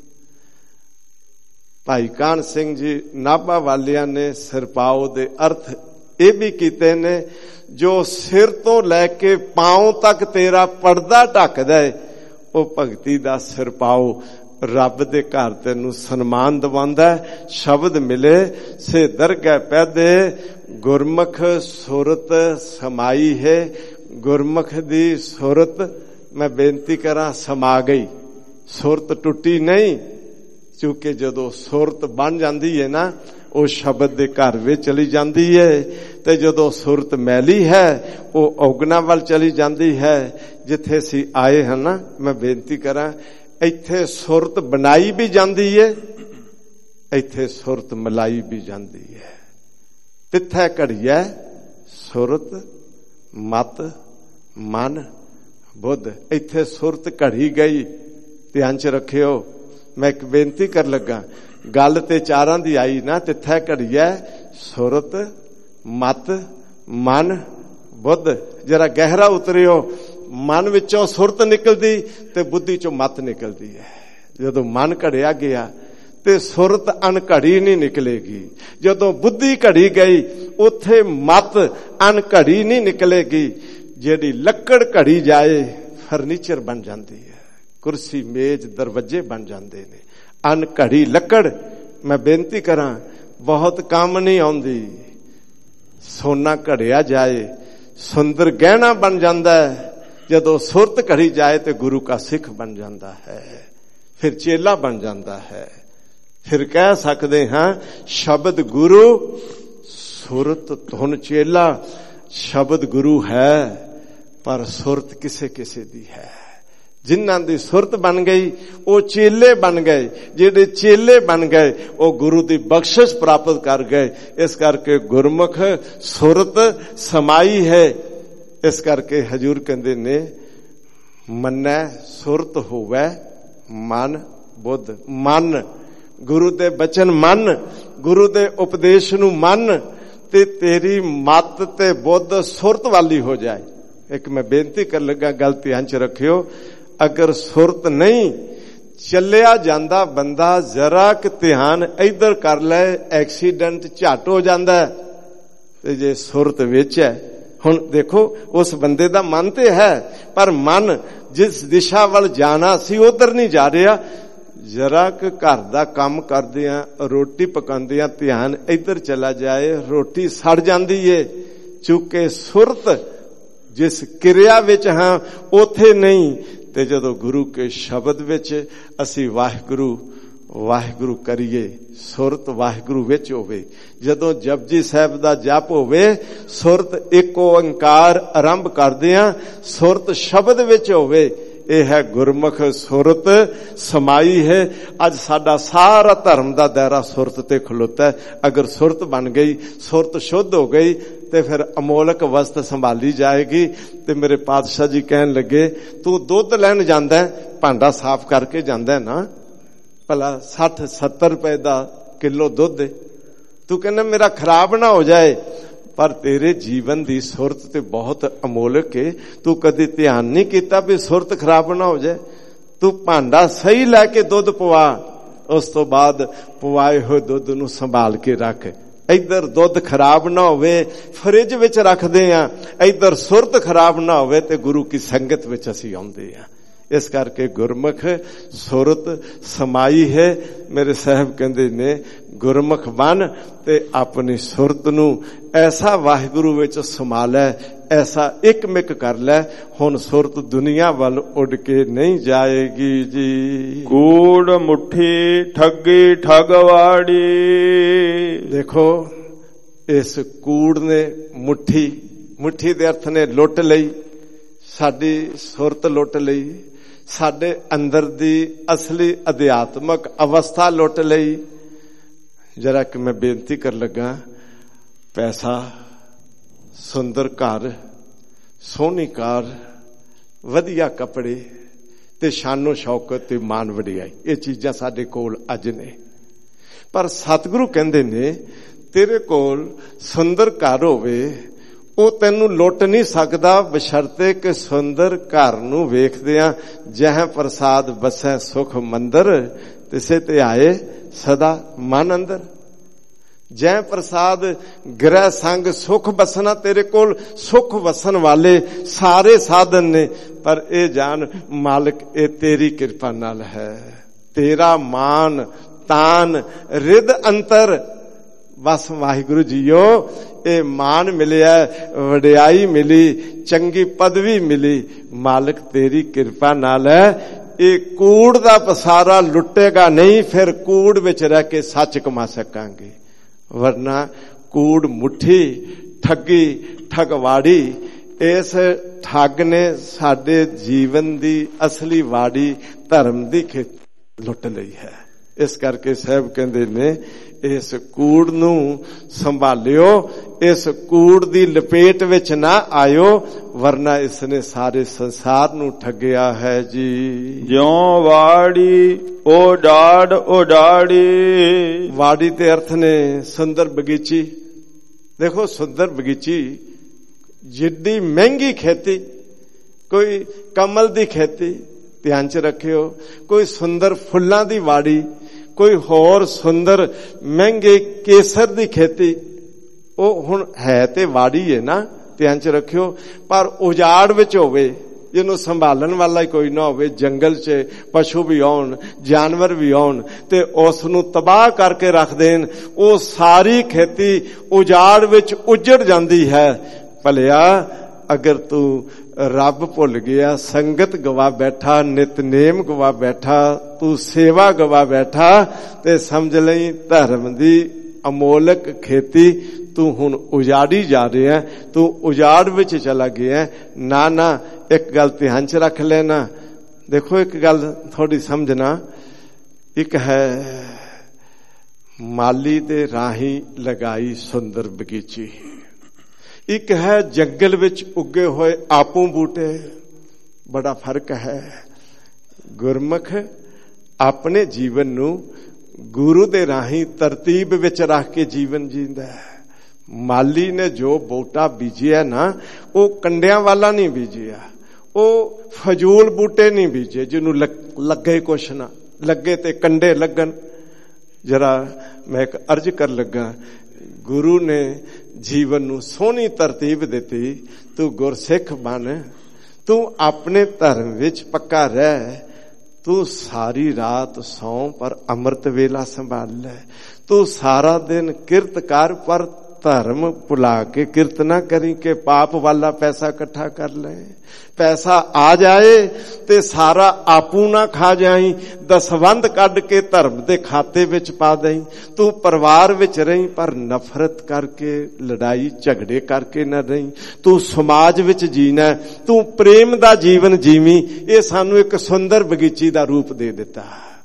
भाई कान सिंह जी नाभा वालियां ने सिर पाओ दे अर्थ ये भी कीते ने, जो सिर तो लैके पांव तक तेरा पर्दा ढकदा है, वो भगती दा सिर पाओ। ਰੱਬ ਦੇ ਘਰ ਤੈਨੂੰ ਸਨਮਾਨ ਦਿਵਾਉਂਦਾ। ਸ਼ਬਦ ਮਿਲੇ ਸੇ ਦਰਗਹਿ ਪੈਦੇ, ਗੁਰਮੁਖ ਸੁਰਤ ਸਮਾਈ ਹੈ। ਗੁਰਮੁਖ ਦੀ ਸੁਰਤ ਮੈਂ ਬੇਨਤੀ ਕਰਾਂ ਸਮਾ ਗਈ, ਸੁਰਤ ਟੁੱਟੀ ਨਹੀਂ। ਕਿਉਂਕਿ ਜਦੋਂ ਸੁਰਤ ਬਣ ਜਾਂਦੀ ਹੈ ਨਾ, ਉਹ ਸ਼ਬਦ ਦੇ ਘਰ ਵਿੱਚ ਚਲੀ ਜਾਂਦੀ ਹੈ। ਤੇ ਜਦੋਂ ਸੁਰਤ ਮੈਲੀ ਹੈ, ਉਹ ਔਗਣਾ ਵੱਲ ਚਲੀ ਜਾਂਦੀ ਹੈ। ਜਿੱਥੇ ਅਸੀਂ ਆਏ ਹਾਂ ਨਾ, ਮੈਂ ਬੇਨਤੀ ਕਰਾਂ, ਇੱਥੇ ਸੁਰਤ ਬਣਾਈ ਵੀ ਜਾਂਦੀ ਹੈ, ਇੱਥੇ ਸੁਰਤ ਮਲਾਈ ਵੀ ਜਾਂਦੀ ਹੈ। ਤਿੱਥੈ ਘੜੀਐ ਸੁਰਤ ਮਤ ਮਨ ਬੁੱਧ। ਇੱਥੇ ਸੁਰਤ ਘੜੀ ਗਈ, ਧਿਆਨ ਚ ਰੱਖਿਓ। ਮੈਂ ਇੱਕ ਬੇਨਤੀ ਕਰ ਲੱਗਾ, ਗੱਲ ਤੇ ਚਾਰਾਂ ਦੀ ਆਈ ਨਾ, ਤਿੱਥੈ ਘੜੀਐ ਸੁਰਤ ਮਤ ਮਨ ਬੁੱਧ। ਜਰਾ ਗਹਿਰਾ ਉਤਰਿਓ। ਮਨ ਵਿੱਚੋਂ ਸੁਰਤ ਨਿਕਲਦੀ ਤੇ ਬੁੱਧੀ ਚੋਂ ਮਤ ਨਿਕਲਦੀ ਹੈ। ਜਦੋਂ ਮਨ ਘੜਿਆ ਗਿਆ ਤੇ ਸੁਰਤ ਅਣਘੜੀ ਨਹੀਂ ਨਿਕਲੇਗੀ। ਜਦੋਂ ਬੁੱਧੀ ਘੜੀ ਗਈ, ਉੱਥੇ ਮਤ ਅਣਘੜੀ ਨਹੀਂ ਨਿਕਲੇਗੀ। ਜਿਹੜੀ ਲੱਕੜ ਘੜੀ ਜਾਏ, ਫਰਨੀਚਰ ਬਣ ਜਾਂਦੀ ਹੈ, ਕੁਰਸੀ ਮੇਜ਼ ਦਰਵਾਜ਼ੇ ਬਣ ਜਾਂਦੇ ਨੇ। ਅਣਘੜੀ ਲੱਕੜ, ਮੈਂ ਬੇਨਤੀ ਕਰਾਂ, ਬਹੁਤ ਕੰਮ ਨਹੀਂ ਆਉਂਦੀ। ਸੋਨਾ ਘੜਿਆ ਜਾਏ, ਸੁੰਦਰ ਗਹਿਣਾ ਬਣ ਜਾਂਦਾ ਹੈ। ਜਦੋਂ ਸੁਰਤ ਘੜੀ ਜਾਏ ਤੇ ਗੁਰੂ ਕਾ ਸਿੱਖ ਬਣ ਜਾਂਦਾ ਹੈ, ਫਿਰ ਚੇਲਾ ਬਣ ਜਾਂਦਾ ਹੈ। ਫਿਰ ਕਹਿ ਸਕਦੇ ਹਾਂ, ਸ਼ਬਦ ਗੁਰੂ ਸੁਰਤ ਧੁਨ ਚੇਲਾ। ਸ਼ਬਦ ਗੁਰੂ ਹੈ, ਪਰ ਸੁਰਤ ਕਿਸੇ ਕਿਸੇ ਦੀ ਹੈ। ਜਿਨ੍ਹਾਂ ਦੀ ਸੁਰਤ ਬਣ ਗਈ, ਉਹ ਚੇਲੇ ਬਣ ਗਏ। ਜਿਹੜੇ ਚੇਲੇ ਬਣ ਗਏ, ਉਹ ਗੁਰੂ ਦੀ ਬਖਸ਼ਿਸ਼ ਪ੍ਰਾਪਤ ਕਰ ਗਏ। ਇਸ ਕਰਕੇ ਗੁਰਮੁਖ ਸੁਰਤ ਸਮਾਈ ਹੈ। ਇਸ ਕਰਕੇ ਹਜੂਰ ਕਹਿੰਦੇ ਨੇ, ਮੰਨੈ ਸੁਰਤ ਹੋਵੇ ਮਨ ਬੁੱਧ। ਮਨ, ਗੁਰੂ ਦੇ ਬਚਨ ਮੰਨ, ਗੁਰੂ ਦੇ ਉਪਦੇਸ਼ ਨੂੰ ਮੰਨ, ਤੇ ਤੇਰੀ ਮਤ ਤੇ ਬੁੱਧ ਸੁਰਤ ਵਾਲੀ ਹੋ ਜਾਏ। ਇੱਕ ਮੈਂ ਬੇਨਤੀ ਕਰਨ ਲੱਗਾ, ਗੱਲ ਧਿਆਨ ਚ ਰੱਖਿਓ। ਅਗਰ ਸੁਰਤ ਨਹੀਂ, ਚੱਲਿਆ ਜਾਂਦਾ ਬੰਦਾ ਜ਼ਰਾ ਕਿ ਧਿਆਨ ਇੱਧਰ ਕਰ ਲੈ, ਐਕਸੀਡੈਂਟ ਝੱਟ ਹੋ ਜਾਂਦਾ। ਤੇ ਜੇ ਸੁਰਤ ਵਿੱਚ ਹੈ, ਹੁਣ ਦੇਖੋ, ਉਸ ਬੰਦੇ ਦਾ ਮਨ ਤੇ ਹੈ, ਪਰ ਮਨ ਜਿਸ ਦਿਸ਼ਾ ਵੱਲ ਜਾਣਾ ਸੀ ਉਧਰ ਨਹੀਂ ਜਾ ਰਿਹਾ। ਜਰਾ ਕਿ ਘਰ ਦਾ ਕੰਮ ਕਰਦਿਆਂ, ਰੋਟੀ ਪਕਾਉਂਦਿਆਂ ਧਿਆਨ ਇੱਧਰ ਚਲਾ ਜਾਏ, ਰੋਟੀ ਸੜ ਜਾਂਦੀ ਏ। ਚੁੱਕੇ ਸੁਰਤ ਜਿਸ ਕਿਰਿਆ ਵਿੱਚ ਹਾਂ, ਉਥੇ ਨਹੀਂ। ਤੇ ਜਦੋਂ ਗੁਰੂ ਕੇ ਸ਼ਬਦ ਵਿੱਚ ਅਸੀਂ ਵਾਹਿਗੁਰੂ ਵਾਹਿਗੁਰੂ ਕਰੀਏ, ਸੁਰਤ ਵਾਹਿਗੁਰੂ ਵਿੱਚ ਹੋਵੇ। ਜਦੋਂ ਜਪਜੀ ਸਾਹਿਬ ਦਾ ਜਪ ਹੋਵੇ, ਸੁਰਤ ਇੱਕ ਓੰਕਾਰ ਆਰੰਭ ਕਰਦਿਆਂ ਸੁਰਤ ਸ਼ਬਦ ਵਿੱਚ ਹੋਵੇ। ਇਹ ਹੈ ਗੁਰਮੁਖ ਸੁਰਤ ਸਮਾਈ ਹੈ। ਅੱਜ ਸਾਡਾ ਸਾਰਾ ਧਰਮ ਦਾ ਦਾਇਰਾ ਸੁਰਤ ਤੇ ਖਲੋਤਾ ਹੈ। ਅਗਰ ਸੁਰਤ ਬਣ ਗਈ, ਸੁਰਤ ਸ਼ੁੱਧ ਹੋ ਗਈ, ਤੇ ਫਿਰ ਅਮੋਲਕ ਵਸਤ ਸੰਭਾਲੀ ਜਾਏਗੀ। ਤੇ ਮੇਰੇ ਪਾਤਸ਼ਾਹ ਜੀ ਕਹਿਣ ਲੱਗੇ, ਤੂੰ ਦੁੱਧ ਲੈਣ ਜਾਂਦਾ, ਭਾਂਡਾ ਸਾਫ਼ ਕਰਕੇ ਜਾਂਦਾ ਨਾ, ਭਲਾ 60-70 ਰੁਪਏ ਦਾ ਕਿਲੋ ਦੁੱਧ, ਤੂੰ ਕਹਿੰਦਾ ਮੇਰਾ ਖਰਾਬ ਨਾ ਹੋ ਜਾਏ। ਪਰ ਤੇਰੇ ਜੀਵਨ ਦੀ ਸੁਰਤ ਤੇ ਬਹੁਤ ਅਮੋਲਕ ਹੈ। ਤੂੰ ਕਦੇ ਧਿਆਨ ਨਹੀਂ ਕੀਤਾ ਵੀ ਸੁਰਤ ਖਰਾਬ ਨਾ ਹੋ ਜਾਏ। ਤੂੰ ਭਾਂਡਾ ਸਹੀ ਲੈ ਕੇ ਦੁੱਧ ਪਵਾ, ਉਸ ਤੋਂ ਬਾਅਦ ਪਵਾਏ ਹੋਏ ਦੁੱਧ ਨੂੰ ਸੰਭਾਲ ਕੇ ਰੱਖ। ਇੱਧਰ ਦੁੱਧ ਖਰਾਬ ਨਾ ਹੋਵੇ, ਫਰਿੱਜ ਵਿੱਚ ਰੱਖਦੇ ਆ, ਇੱਧਰ ਸੁਰਤ ਖਰਾਬ ਨਾ ਹੋਵੇ, ਤੇ ਗੁਰੂ ਕੀ ਸੰਗਤ ਵਿੱਚ ਅਸੀਂ ਆਉਂਦੇ ਆ। ਇਸ ਕਰਕੇ ਗੁਰਮੁਖ ਸੁਰਤ ਸਮਾਈ ਹੈ। ਮੇਰੇ ਸਾਹਿਬ ਕਹਿੰਦੇ ਨੇ, ਗੁਰਮੁਖ ਬਣ ਤੇ ਆਪਣੀ ਸੁਰਤ ਨੂੰ ਐਸਾ ਵਾਹਿਗੁਰੂ ਵਿੱਚ ਸਮਾ ਲੈ, ਐਸਾ ਇਕਮਿਕ ਕਰ ਲੈ। ਹੁਣ ਸੁਰਤ ਦੁਨੀਆ ਵੱਲ ਉੱਡ ਕੇ ਨਹੀਂ ਜਾਏਗੀ ਜੀ। ਕੂੜ ਮੁੱਠੀ ਠੱਗੀ ਠਗਵਾੜੀ। ਦੇਖੋ, ਇਸ ਕੂੜ ਨੇ ਮੁੱਠੀ, ਮੁੱਠੀ ਦੇ ਅਰਥ ਨੇ ਲੁੱਟ ਲਈ, ਸਾਡੀ ਸੁਰਤ ਲੁੱਟ ਲਈ, ਸਾਡੇ ਅੰਦਰ ਦੀ ਅਸਲੀ ਅਧਿਆਤਮਕ ਅਵਸਥਾ ਲੁੱਟ ਲਈ। ਜਰਾ ਕਿ ਮੈਂ ਬੇਨਤੀ ਕਰ ਲੱਗਾ, ਪੈਸਾ, ਸੁੰਦਰ ਘਰ, ਸੋਹਣੀ ਕਾਰ, ਵਧੀਆ ਕੱਪੜੇ ਤੇ ਸ਼ਾਨੋ ਸ਼ੌਕਤ ਤੇ ਮਾਨ ਵਡਿਆਈ, ਇਹ ਚੀਜ਼ਾਂ ਸਾਡੇ ਕੋਲ ਅੱਜ ਨੇ। ਪਰ ਸਤਿਗੁਰੂ ਕਹਿੰਦੇ ਨੇ, ਤੇਰੇ ਕੋਲ ਸੁੰਦਰ ਘਰ ਹੋਵੇ, ਉਹ ਤੈਨੂੰ ਲੁੱਟ ਨਹੀਂ ਸਕਦਾ, ਬਸ਼ਰਤੇ ਕਿ ਸੁੰਦਰ ਘਰ ਨੂੰ ਵੇਖਦਿਆਂ ਜਹ ਪ੍ਰਸਾਦ ਬਸੈ ਸੁਖ ਮੰਦਰ, ਤਿਸੇ ਤੇ ਆਏ ਸਦਾ ਮਨ ਅੰਦਰ। ਜੈ ਪ੍ਰਸਾਦ ਗ੍ਰਹਿ ਸੰਗ ਸੁਖ ਬਸਣਾ, ਤੇਰੇ ਕੋਲ ਸੁਖ ਵਸਣ ਵਾਲੇ ਸਾਰੇ ਸਾਧਨ ਨੇ, ਪਰ ਇਹ ਜਾਣ ਮਾਲਕ ਇਹ ਤੇਰੀ ਕਿਰਪਾ ਨਾਲ ਹੈ, ਤੇਰਾ ਮਾਨ ਤਾਨ ਰਿਦ ਅੰਤਰ। ਬਸ ਵਾਹਿਗੁਰੂ ਜੀਓ, ਇਹ ਮਾਨ ਮਿਲਿਆ, ਵਡਿਆਈ ਮਿਲੀ, ਚੰਗੀ ਪਦਵੀ ਮਿਲੀ, ਮਾਲਕ ਤੇਰੀ ਕਿਰਪਾ ਨਾਲ ਹੈ। ਇਹ ਕੂੜ ਦਾ ਪਸਾਰਾ ਲੁੱਟੇਗਾ ਨਹੀਂ, ਫਿਰ ਕੂੜ ਵਿੱਚ ਰਹਿ ਕੇ ਸੱਚ ਕਮਾ ਸਕਾਂਗੇ। ਵਰਨਾ ਕੂੜ ਮੁੱਠੀ, ਠੱਗੀ ਠਗਵਾੜੀ, ਇਸ ਠੱਗ ਨੇ ਸਾਡੇ ਜੀਵਨ ਦੀ ਅਸਲੀ ਵਾੜੀ ਧਰਮ ਦੀ ਲੁੱਟ ਲਈ ਹੈ। ਇਸ ਕਰਕੇ ਸਾਹਿਬ ਕਹਿੰਦੇ ਨੇ ਇਸ ਕੂੜ ਨੂੰ ਸੰਭਾਲਿਓ, ਇਸ ਕੂੜ ਦੀ ਲਪੇਟ ਵਿੱਚ ਨਾ ਆਇਓ, ਵਰਨਾ ਇਸ ਨੇ ਸਾਰੇ ਸੰਸਾਰ ਨੂੰ ਠੱਗਿਆ ਹੈ ਜੀ। ਜਿਉ ਵਾੜੀ ਉਡਾੜ ਉਡਾੜੀ। ਵਾੜੀ ਦੇ ਅਰਥ ਨੇ ਸੁੰਦਰ ਬਗੀਚੀ। ਦੇਖੋ ਸੁੰਦਰ ਬਗੀਚੀ, ਜਿੱਡੀ ਮਹਿੰਗੀ ਖੇਤੀ, ਕੋਈ ਕਮਲ ਦੀ ਖੇਤੀ ਧਿਆਨ ਚ ਰੱਖਿਓ, ਕੋਈ ਸੁੰਦਰ ਫੁੱਲਾਂ ਦੀ ਵਾੜੀ, ਕੋਈ ਹੋਰ ਸੁੰਦਰ ਮਹਿੰਗੇ ਕੇਸਰ ਦੀ ਖੇਤੀ, ਉਹ ਹੁਣ ਹੈ ਤੇ ਵਾੜੀ ਹੈ ਨਾ, ਧਿਆਨ ਚ ਰੱਖਿਓ। ਪਰ ਉਜਾੜ ਵਿੱਚ ਹੋਵੇ, ਜਿਹਨੂੰ ਸੰਭਾਲਣ ਵਾਲਾ ਹੀ ਕੋਈ ਨਾ ਹੋਵੇ, ਜੰਗਲ 'ਚ ਪਸ਼ੂ ਵੀ ਆਉਣ, ਜਾਨਵਰ ਵੀ ਆਉਣ ਤੇ ਉਸ ਨੂੰ ਤਬਾਹ ਕਰਕੇ ਰੱਖ ਦੇਣ, ਉਹ ਸਾਰੀ ਖੇਤੀ ਉਜਾੜ ਵਿੱਚ ਉਜੜ ਜਾਂਦੀ ਹੈ। ਭਲਿਆ ਅਗਰ ਤੂੰ ਰੱਬ ਭੁੱਲ ਗਿਆ, ਸੰਗਤ ਗਵਾ ਬੈਠਾ, ਨਿਤਨੇਮ ਗਵਾ ਬੈਠਾ, ਤੂੰ ਸੇਵਾ ਗਵਾ ਬੈਠਾ, ਤੇ ਸਮਝ ਲਈ ਧਰਮ ਦੀ ਅਮੋਲਕ ਖੇਤੀ ਤੂੰ ਹੁਣ ਉਜਾੜੀ ਜਾ ਰਿਹਾ, ਤੂੰ ਉਜਾੜ ਵਿੱਚ ਚਲਾ ਗਿਆ। ਨਾ ਨਾ, ਇੱਕ ਗੱਲ ਧਿਆਨ ਚ ਰੱਖ ਲੈਣਾ। ਦੇਖੋ ਇੱਕ ਗੱਲ ਥੋੜੀ ਸਮਝਣਾ, ਇੱਕ ਹੈ ਮਾਲੀ ਦੇ ਰਾਹੀਂ ਲਗਾਈ ਸੁੰਦਰ ਬਗੀਚੀ, ਇੱਕ ਹੈ ਜੰਗਲ ਵਿੱਚ ਉੱਗੇ ਹੋਏ ਆਪੂ ਬੂਟੇ। ਬੜਾ ਫਰਕ ਹੈ। ਗੁਰਮੁਖ ਆਪਣੇ ਜੀਵਨ ਨੂੰ ਗੁਰੂ ਦੇ ਰਾਹੀਂ ਤਰਤੀਬ ਵਿੱਚ ਰੱਖ ਕੇ ਜੀਵਨ ਜੀਂਦਾ ਹੈ। ਮਾਲੀ ਨੇ ਜੋ ਬੂਟਾ ਬੀਜਿਆ ਨਾ, ਉਹ ਕੰਡਿਆਂ ਵਾਲਾ ਨਹੀਂ ਬੀਜਿਆ, ਉਹ ਫਜ਼ੂਲ ਬੂਟੇ ਨਹੀਂ ਬੀਜੇ ਜਿਹਨੂੰ ਲੱਗੇ ਕੁਛ ਨਾ, ਲੱਗੇ ਤੇ ਕੰਡੇ ਲੱਗਣ। ਜਰਾ ਮੈਂ ਇੱਕ ਅਰਜ਼ ਕਰ ਲੱਗਾ, ਗੁਰੂ ਨੇ ਜੀਵਨ ਨੂੰ ਸੋਹਣੀ ਤਰਤੀਬ ਦਿੱਤੀ, ਤੂੰ ਗੁਰਸਿੱਖ ਬਣ, ਤੂੰ ਆਪਣੇ ਧਰਮ ਵਿੱਚ ਪੱਕਾ ਰਹਿ, ਤੂੰ ਸਾਰੀ ਰਾਤ ਸੌਂ ਪਰ ਅੰਮ੍ਰਿਤ ਵੇਲਾ ਸੰਭਾਲ ਲੈ, ਤੂੰ ਸਾਰਾ ਦਿਨ ਕਿਰਤ ਕਰ ਪਰ ਧਰਮ ਭੁਲਾ ਕੇ ਕਿਰਤ ਨਾ ਕਰੀ ਕਿ ਪਾਪ ਵਾਲਾ ਪੈਸਾ ਇਕੱਠਾ ਕਰ ਲੈ। ਪੈਸਾ ਆ ਜਾਏ ਤੇ ਸਾਰਾ ਆਪੂ ਨਾ ਖਾ ਜਾਈ, ਦਸਵੰਧ ਕੱਢ ਕੇ ਧਰਮ ਦੇ ਖਾਤੇ ਵਿੱਚ ਪਾ ਦੇਈ। ਤੂੰ ਪਰਿਵਾਰ ਵਿੱਚ ਰਹੀਂ ਪਰ ਨਫ਼ਰਤ ਕਰਕੇ, ਲੜਾਈ ਝਗੜੇ ਕਰਕੇ ਨਾ ਰਹੀਂ। ਤੂੰ ਸਮਾਜ ਵਿੱਚ ਜੀਣਾ, ਤੂੰ ਪ੍ਰੇਮ ਦਾ ਜੀਵਨ ਜੀਵੀਂ। ਇਹ ਸਾਨੂੰ ਇੱਕ ਸੁੰਦਰ ਬਗੀਚੀ ਦਾ ਰੂਪ ਦੇ ਦਿੱਤਾ।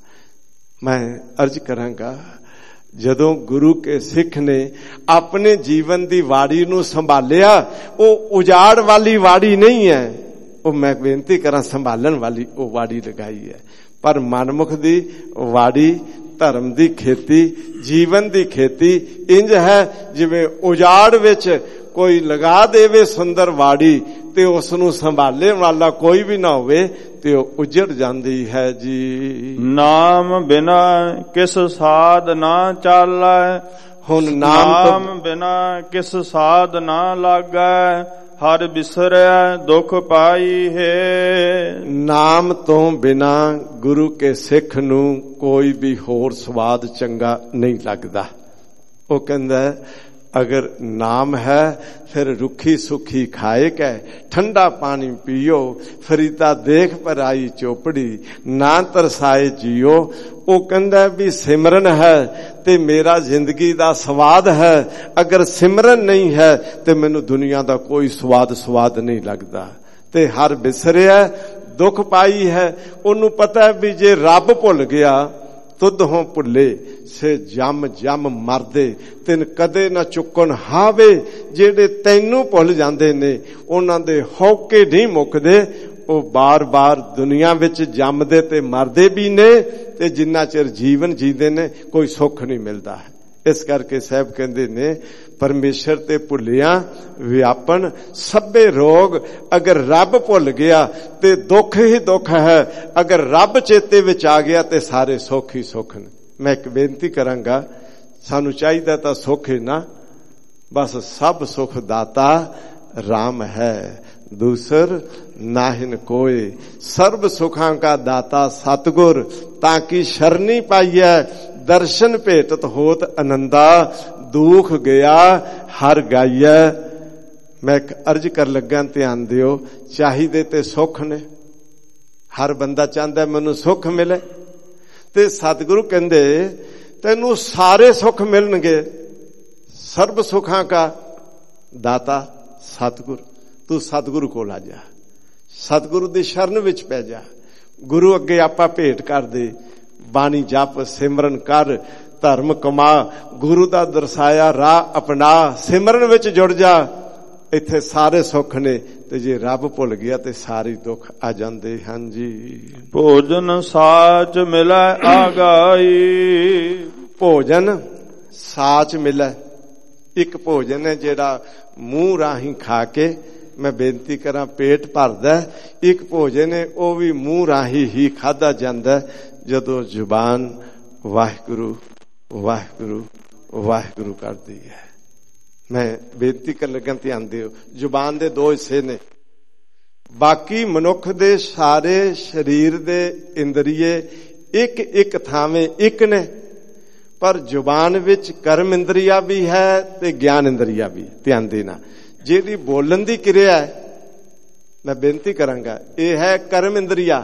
ਮੈਂ ਅਰਜ਼ ਕਰਾਂਗਾ, ਜਦੋਂ ਗੁਰੂ ਕੇ ਸਿੱਖ ਨੇ ਆਪਣੇ ਜੀਵਨ ਦੀ ਵਾੜੀ ਨੂੰ ਸੰਭਾਲਿਆ, ਉਹ ਉਜਾੜ ਵਾਲੀ ਵਾੜੀ ਨਹੀਂ ਹੈ, ਉਹ ਮੈਂ ਬੇਨਤੀ ਕਰਾਂ ਸੰਭਾਲਣ ਵਾਲੀ ਉਹ ਵਾੜੀ ਲਗਾਈ ਹੈ। ਪਰ ਮਨਮੁਖ ਦੀ ਵਾੜੀ, ਧਰਮ ਦੀ ਖੇਤੀ, ਜੀਵਨ ਦੀ ਖੇਤੀ ਇੰਜ ਹੈ ਜਿਵੇਂ ਉਜਾੜ ਵਿੱਚ ਕੋਈ ਲਗਾ ਦੇਵੇ ਸੁੰਦਰ ਵਾੜੀ ਤੇ ਉਸ ਨੂੰ ਸੰਭਾਲਣ ਵਾਲਾ ਕੋਈ ਵੀ ਨਾ ਹੋਵੇ ਤੇ ਉਹ ਉਜੜ ਜਾਂਦੀ ਹੈ ਜੀ। ਨਾਮ ਬਿਨਾ ਕਿਸ ਸਾਧ ਨਾ ਚਾਲੈ। ਹੁਣ ਨਾਮ ਬਿਨਾ ਕਿਸ ਸਾਧ ਨਾ ਲਾਗੈ। ਹਰ ਬਿਸਰੈ ਦੁਖ ਪਾਈ ਹੈ। ਨਾਮ ਤੋਂ ਬਿਨਾ ਗੁਰੂ ਕੇ ਸਿੱਖ ਨੂੰ ਕੋਈ ਵੀ ਹੋਰ ਸਵਾਦ ਚੰਗਾ ਨਹੀਂ ਲੱਗਦਾ। ਉਹ ਕਹਿੰਦਾ ਅਗਰ ਨਾਮ ਹੈ ਫਿਰ ਰੁੱਖੀ ਸੁੱਖੀ ਖਾਏ ਕੈ, ਠੰਡਾ ਪਾਣੀ ਪੀਓ, ਫਰੀਦਾ ਦੇਖ ਪਰ ਆਈ ਚੋਪੜੀ, ਨਾ ਤਰਸਾਏ ਜੀਓ। ਉਹ ਕਹਿੰਦਾ ਵੀ ਸਿਮਰਨ ਹੈ ਤੇ ਮੇਰਾ ਜ਼ਿੰਦਗੀ ਦਾ ਸਵਾਦ ਹੈ, ਅਗਰ ਸਿਮਰਨ ਨਹੀਂ ਹੈ ਤੇ ਮੈਨੂੰ ਦੁਨੀਆ ਦਾ ਕੋਈ ਸਵਾਦ ਨਹੀਂ ਲੱਗਦਾ। ਤੇ ਹਰ ਬਿਸਰਿਆ ਦੁੱਖ ਪਾਈ ਹੈ। ਉਹਨੂੰ ਪਤਾ ਵੀ ਜੇ ਰੱਬ ਭੁੱਲ ਗਿਆ ਤੁਧ ਹੋਂ ਭੁੱਲੇ ਸੇ ਜਮ ਮਰਦੇ, ਤਿਨ ਕਦੇ ਨਾ ਚੁੱਕਣ ਹਾਵੇ। ਜਿਹੜੇ ਤੈਨੂੰ ਭੁੱਲ ਜਾਂਦੇ ਨੇ ਉਹਨਾਂ ਦੇ ਹੌਕੇ ਨਹੀਂ ਮੁੱਕਦੇ, ਉਹ ਬਾਰ-ਬਾਰ ਦੁਨੀਆ ਵਿੱਚ ਜੰਮਦੇ ਤੇ ਮਰਦੇ ਵੀ ਨੇ, ਤੇ ਜਿੰਨਾ ਚਿਰ ਜੀਵਨ ਜੀਂਦੇ ਨੇ ਕੋਈ ਸੁੱਖ ਨਹੀਂ ਮਿਲਦਾ। ਇਸ ਕਰਕੇ ਸਾਹਿਬ ਕਹਿੰਦੇ ਨੇ ਪਰਮੇਸ਼ਰ ਤੇ ਭੁੱਲਿਆ ਵਿਆਪਨ ਸਭੇ ਰੋਗ। ਅਗਰ ਰੱਬ ਭੁੱਲ ਗਿਆ ਤੇ ਦੁੱਖ ਹੀ ਦੁੱਖ ਹੈ, ਅਗਰ ਰੱਬ ਚੇਤੇ ਵਿੱਚ ਆ ਗਿਆ ਤੇ ਸਾਰੇ ਸੁੱਖ ਹੀ ਸੁੱਖ ਨੇ। ਮੈਂ ਇੱਕ ਬੇਨਤੀ ਕਰਾਂਗਾ, ਸਾਨੂੰ ਚਾਹੀਦਾ ਤਾਂ ਸੁੱਖ ਹੀ ਨਾ, ਬਸ ਸਭ ਸੁਖ ਦਾਤਾ ਰਾਮ ਹੈ। दूसर नाहिन कोय। सर्व सुखां का दाता सतगुर, ताकि शरणी पाइय दर्शन भेटत होत आनंदा। दुख गया हर गाइय। मैं एक अर्ज कर लगा, ध्यान दियो। चाहिदे ते सुख ने, हर बंदा चाहता मैनू सुख मिले, ते सतगुरु कहंदे तैनू सारे सुख मिलणगे। सर्व सुखां का दाता सतगुर, तू सतगुरु कोल आ जा, सतगुरु दी शरण विच पै जा। गुरु अगे आपां भेंट कर दे, बाणी जप सिमरन कर, धर्म कमा, गुरु दा दर्शाया राह अपना, सिमरन विच जुड़ जा। इत्थे सारे सुख ने, ते जे रब भुल गया ते सारे दुख आ जांदे हन जी। भोजन साच मिलै आगाई। भोजन साच मिलै, एक भोजन है जेड़ा मूँह राही खा के मैं बेनती करा पेट भरदा। एक भोजन है वह भी मूँह राही ही खाधा जांदा जदों जुबान वाहिगुरु वाहिगुरु वाहिगुरु करदी है। मैं बेनती कर लगा, ध्यान दिओ। जुबान दे दो हिस्से ने, बाकी मनुख दे सारे शरीर दे इंद्रिये एक एक थावें एक ने, पर जुबान विच कर्म इंद्रिया भी है ते ज्ञान इंद्रिया भी। ध्यान देना, जिहदी बोलन दी क्रिया है, मैं बेनती करांगा, यह है कर्म इंद्रिया,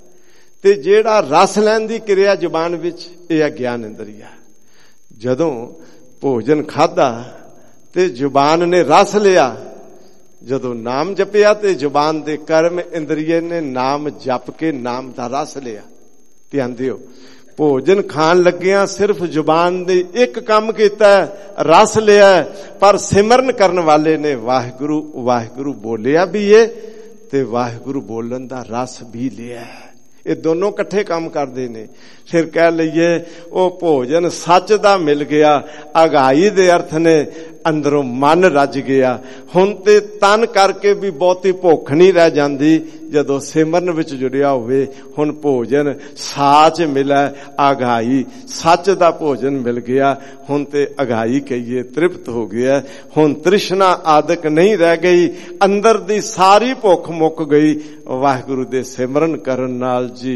ते जेड़ा रस लैण दी क्रिया जुबान विच, यह है ज्ञान इंद्रिया। जदों भोजन खाधा ते जुबान ने रस लिया, जदों नाम जपिया ते जुबान दे कर्म इंद्रिये ने नाम जप के नाम दा रस लिया। ध्यान दिओ, भोजन खान लगिया सिर्फ जुबान दे एक काम कीता, रस लिया, पर सिमरन करन वाले ने वाहिगुरु वाहिगुरु बोलिया भी है ते वाहिगुरु बोलन दा रस भी लिया। ये दोनों कट्ठे काम करते ने। फिर कह लीए वो भोजन सच दा मिल गया। अगाई दे अर्थ ने अंदरों मन रज गया। हुण ते तन करके भी बहुती भुख नहीं रह जाती जदों सिमरन विच जुड़िया होवे। हुण भोजन साच मिले, अगाई सच दा भोजन मिल गया। हुण ते अगाई कहिए तृप्त हो गया। हुण तृष्णा आदक नहीं रह गई, अंदर दी सारी भुख मुक गई वाहिगुरु दे सिमरन करन नाल जी।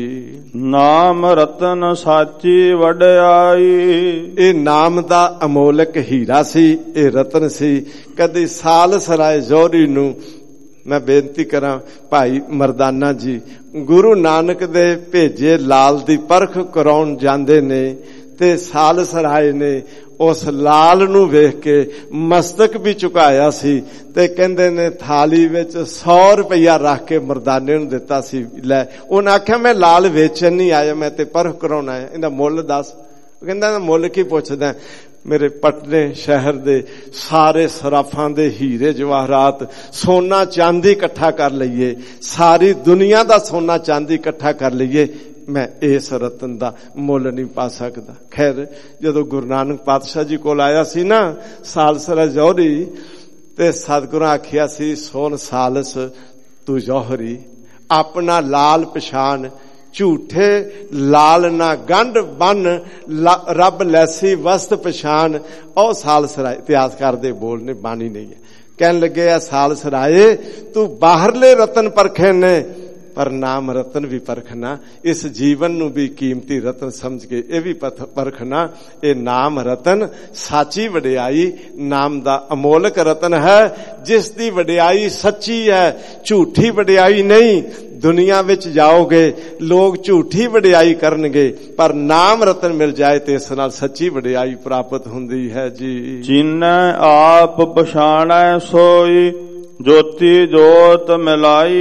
नाम रतन साची वडियाई। ये नाम दा अमोलक हीरा सी, ये रतन सी। कदी साल सराय जोहरी नू मैं बेनती करा भाई मरदाना जी, गुरु नानक दे भेजे लाल दी परख कराउण जांदे ने ते साल सराय ने उस लाल नू वेख के मस्तक भी झुकाया सी ते कहंदे ने थाली विच 100 रुपया रख के मरदाने नू दिता सी। लै उन्हें आख्या मैं लाल वेचन नहीं आया, मैं ते परख कराउणा है, इहदा मुੱਲ दस। कहंदा मुੱਲ की पुछदा, मेरे पटने शहर दे सारे सराफां दे हीरे जवाहरात सोना चांदी इकट्ठा कर लईए, सारी दुनिया दा सोना चांदी इकट्ठा कर लईए, मैं इस रतन दा मुੱਲ नहीं पा सकदा। खैर जदों गुरु नानक पातशाह जी कोल आया सी ना सालसरा जौहरी, ते सतगुरां आखिया सी सोन सालस तू जौहरी, अपना लाल पछाण, झूठे लाल ना गंढ बन, रब लैसी वस्त पछाण। और साल सराय इतिहासकार दे बोल ने, बानी नहीं है। कहन लगे आ साल सराय तू बाहरले रतन परखे ने, पर नाम रतन भी परखना। इस जीवन नू भी कीमती रतन समझ के ये भी परखना। ये नाम रतन साची वडियाई, नाम दा अमोलक रतन है जिस दी वडियाई सच्ची है, झूठी वडियाई नहीं। दुनिया विच जाओगे लोग झूठी वडियाई करनगे, पर नाम रतन मिल जाए तो इस नाल सच्ची वडियाई प्राप्त हुंदी है जी। जिन्नै आप पछाणै सोई, ज्योति जोत मिलाई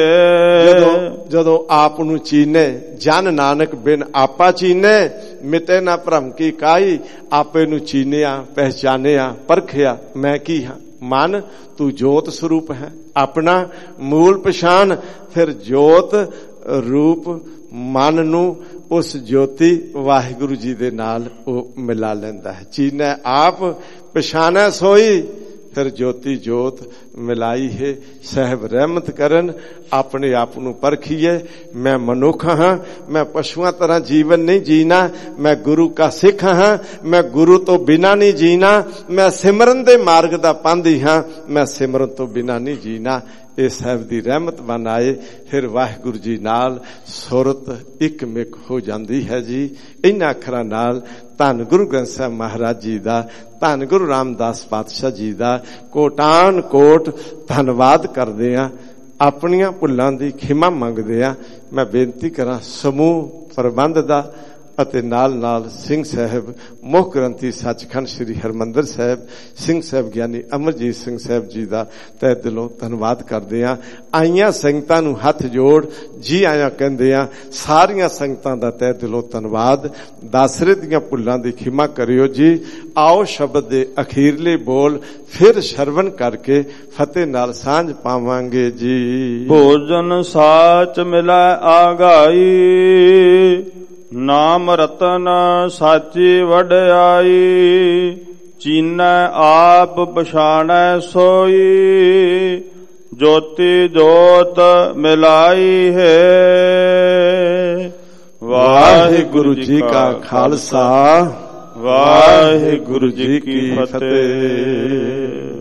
है। जदों आप नू चीने, जन नानक बिन आपा चीने, मिटे ना भ्रम की काई। आपे नू चीनिया, पहचानिया, परखिया, मैं की हां। मन तू जोत स्वरूप है, अपना मूल पछाण। फिर जोत रूप मन नू उस ज्योति वाहिगुरु जी दे नाल ओ मिला लैंदा है। चीने आप, पछाणै सोई, फिर ज्योति जोत मिलाई है। साहब रहमत करन, अपने आप नूं परखीए। मैं मनुख हाँ, मैं पशुआं तरह जीवन नहीं जीना, मैं गुरु का सिख हाँ, मैं गुरु तो बिना नहीं जीना, मैं सिमरन दे मार्ग दा पांधी हाँ, मैं सिमरन तो बिना नहीं जीना। ਇਹ ਸਾਹਿਬ ਦੀ ਰਹਿਮਤ ਬਣ ਆਏ। ਫਿਰ ਵਾਹਿਗੁਰੂ ਜੀ ਨਾਲ ਸੁਰਤ ਇੱਕ ਮਿਕ ਹੋ ਜਾਂਦੀ ਹੈ ਜੀ। ਇਹਨਾਂ ਅੱਖਰਾਂ ਨਾਲ ਧੰਨ ਗੁਰੂ ਗ੍ਰੰਥ ਸਾਹਿਬ ਮਹਾਰਾਜ ਜੀ ਦਾ, ਧੰਨ ਗੁਰੂ ਰਾਮਦਾਸ ਪਾਤਸ਼ਾਹ ਜੀ ਦਾ ਕੋਟਾਨ ਕੋਟ ਧੰਨਵਾਦ ਕਰਦੇ ਆ। ਆਪਣੀਆਂ ਭੁੱਲਾਂ ਦੀ ਖਿਮਾ ਮੰਗਦੇ ਆ। ਮੈਂ ਬੇਨਤੀ ਕਰਾਂ ਸਮੂਹ ਪ੍ਰਬੰਧ ਦਾ ਅਤੇ ਨਾਲ ਨਾਲ ਸਿੰਘ ਸਾਹਿਬ ਮੁੱਖ ਗ੍ਰੰਥੀ ਸੱਚਖੰਡ ਸ੍ਰੀ ਹਰਿਮੰਦਰ ਸਾਹਿਬ, ਸਿੰਘ ਸਾਹਿਬ ਗਿਆਨੀ ਅਮਰਜੀਤ ਸਿੰਘ ਸਾਹਿਬ ਜੀ ਦਾ ਤਹਿ ਦਿਲੋਂ ਧੰਨਵਾਦ ਕਰਦੇ ਆ। ਆਈਆਂ ਸੰਗਤਾਂ ਨੂੰ ਹੱਥ ਜੋੜ ਜੀ ਆਇਆਂ ਕਹਿੰਦੇ ਆ। ਸਾਰੀਆਂ ਸੰਗਤਾਂ ਦਾ ਤਹਿ ਦਿਲੋਂ ਧੰਨਵਾਦ। ਦਾਸਰੇ ਦੀਆਂ ਭੁੱਲਾਂ ਦੀ ਖਿਮਾ ਕਰਿਓ ਜੀ। ਆਓ ਸ਼ਬਦ ਦੇ ਅਖੀਰਲੇ ਬੋਲ ਫਿਰ ਸ਼ਰਵਨ ਕਰਕੇ ਫਤਿਹ ਨਾਲ ਸਾਂਝ ਪਾਵਾਂਗੇ ਜੀ। ਭੋਜਨ ਸਾਚ ਮਿਲੈ ਆਗਾਈ, ਨਾਮ ਰਤਨ ਸਾਚੀ ਵਡਿਆਈ। ਚੀਨੈ ਆਪ ਪਛਾਣੈ ਸੋਈ, ਜੋਤੀ ਜੋਤ ਮਿਲਾਈ ਹੈ। ਵਾਹਿਗੁਰੂ ਜੀ ਕਾ ਖਾਲਸਾ, ਵਾਹਿਗੁਰੂ ਜੀ ਕੀ ਫਤਿਹ।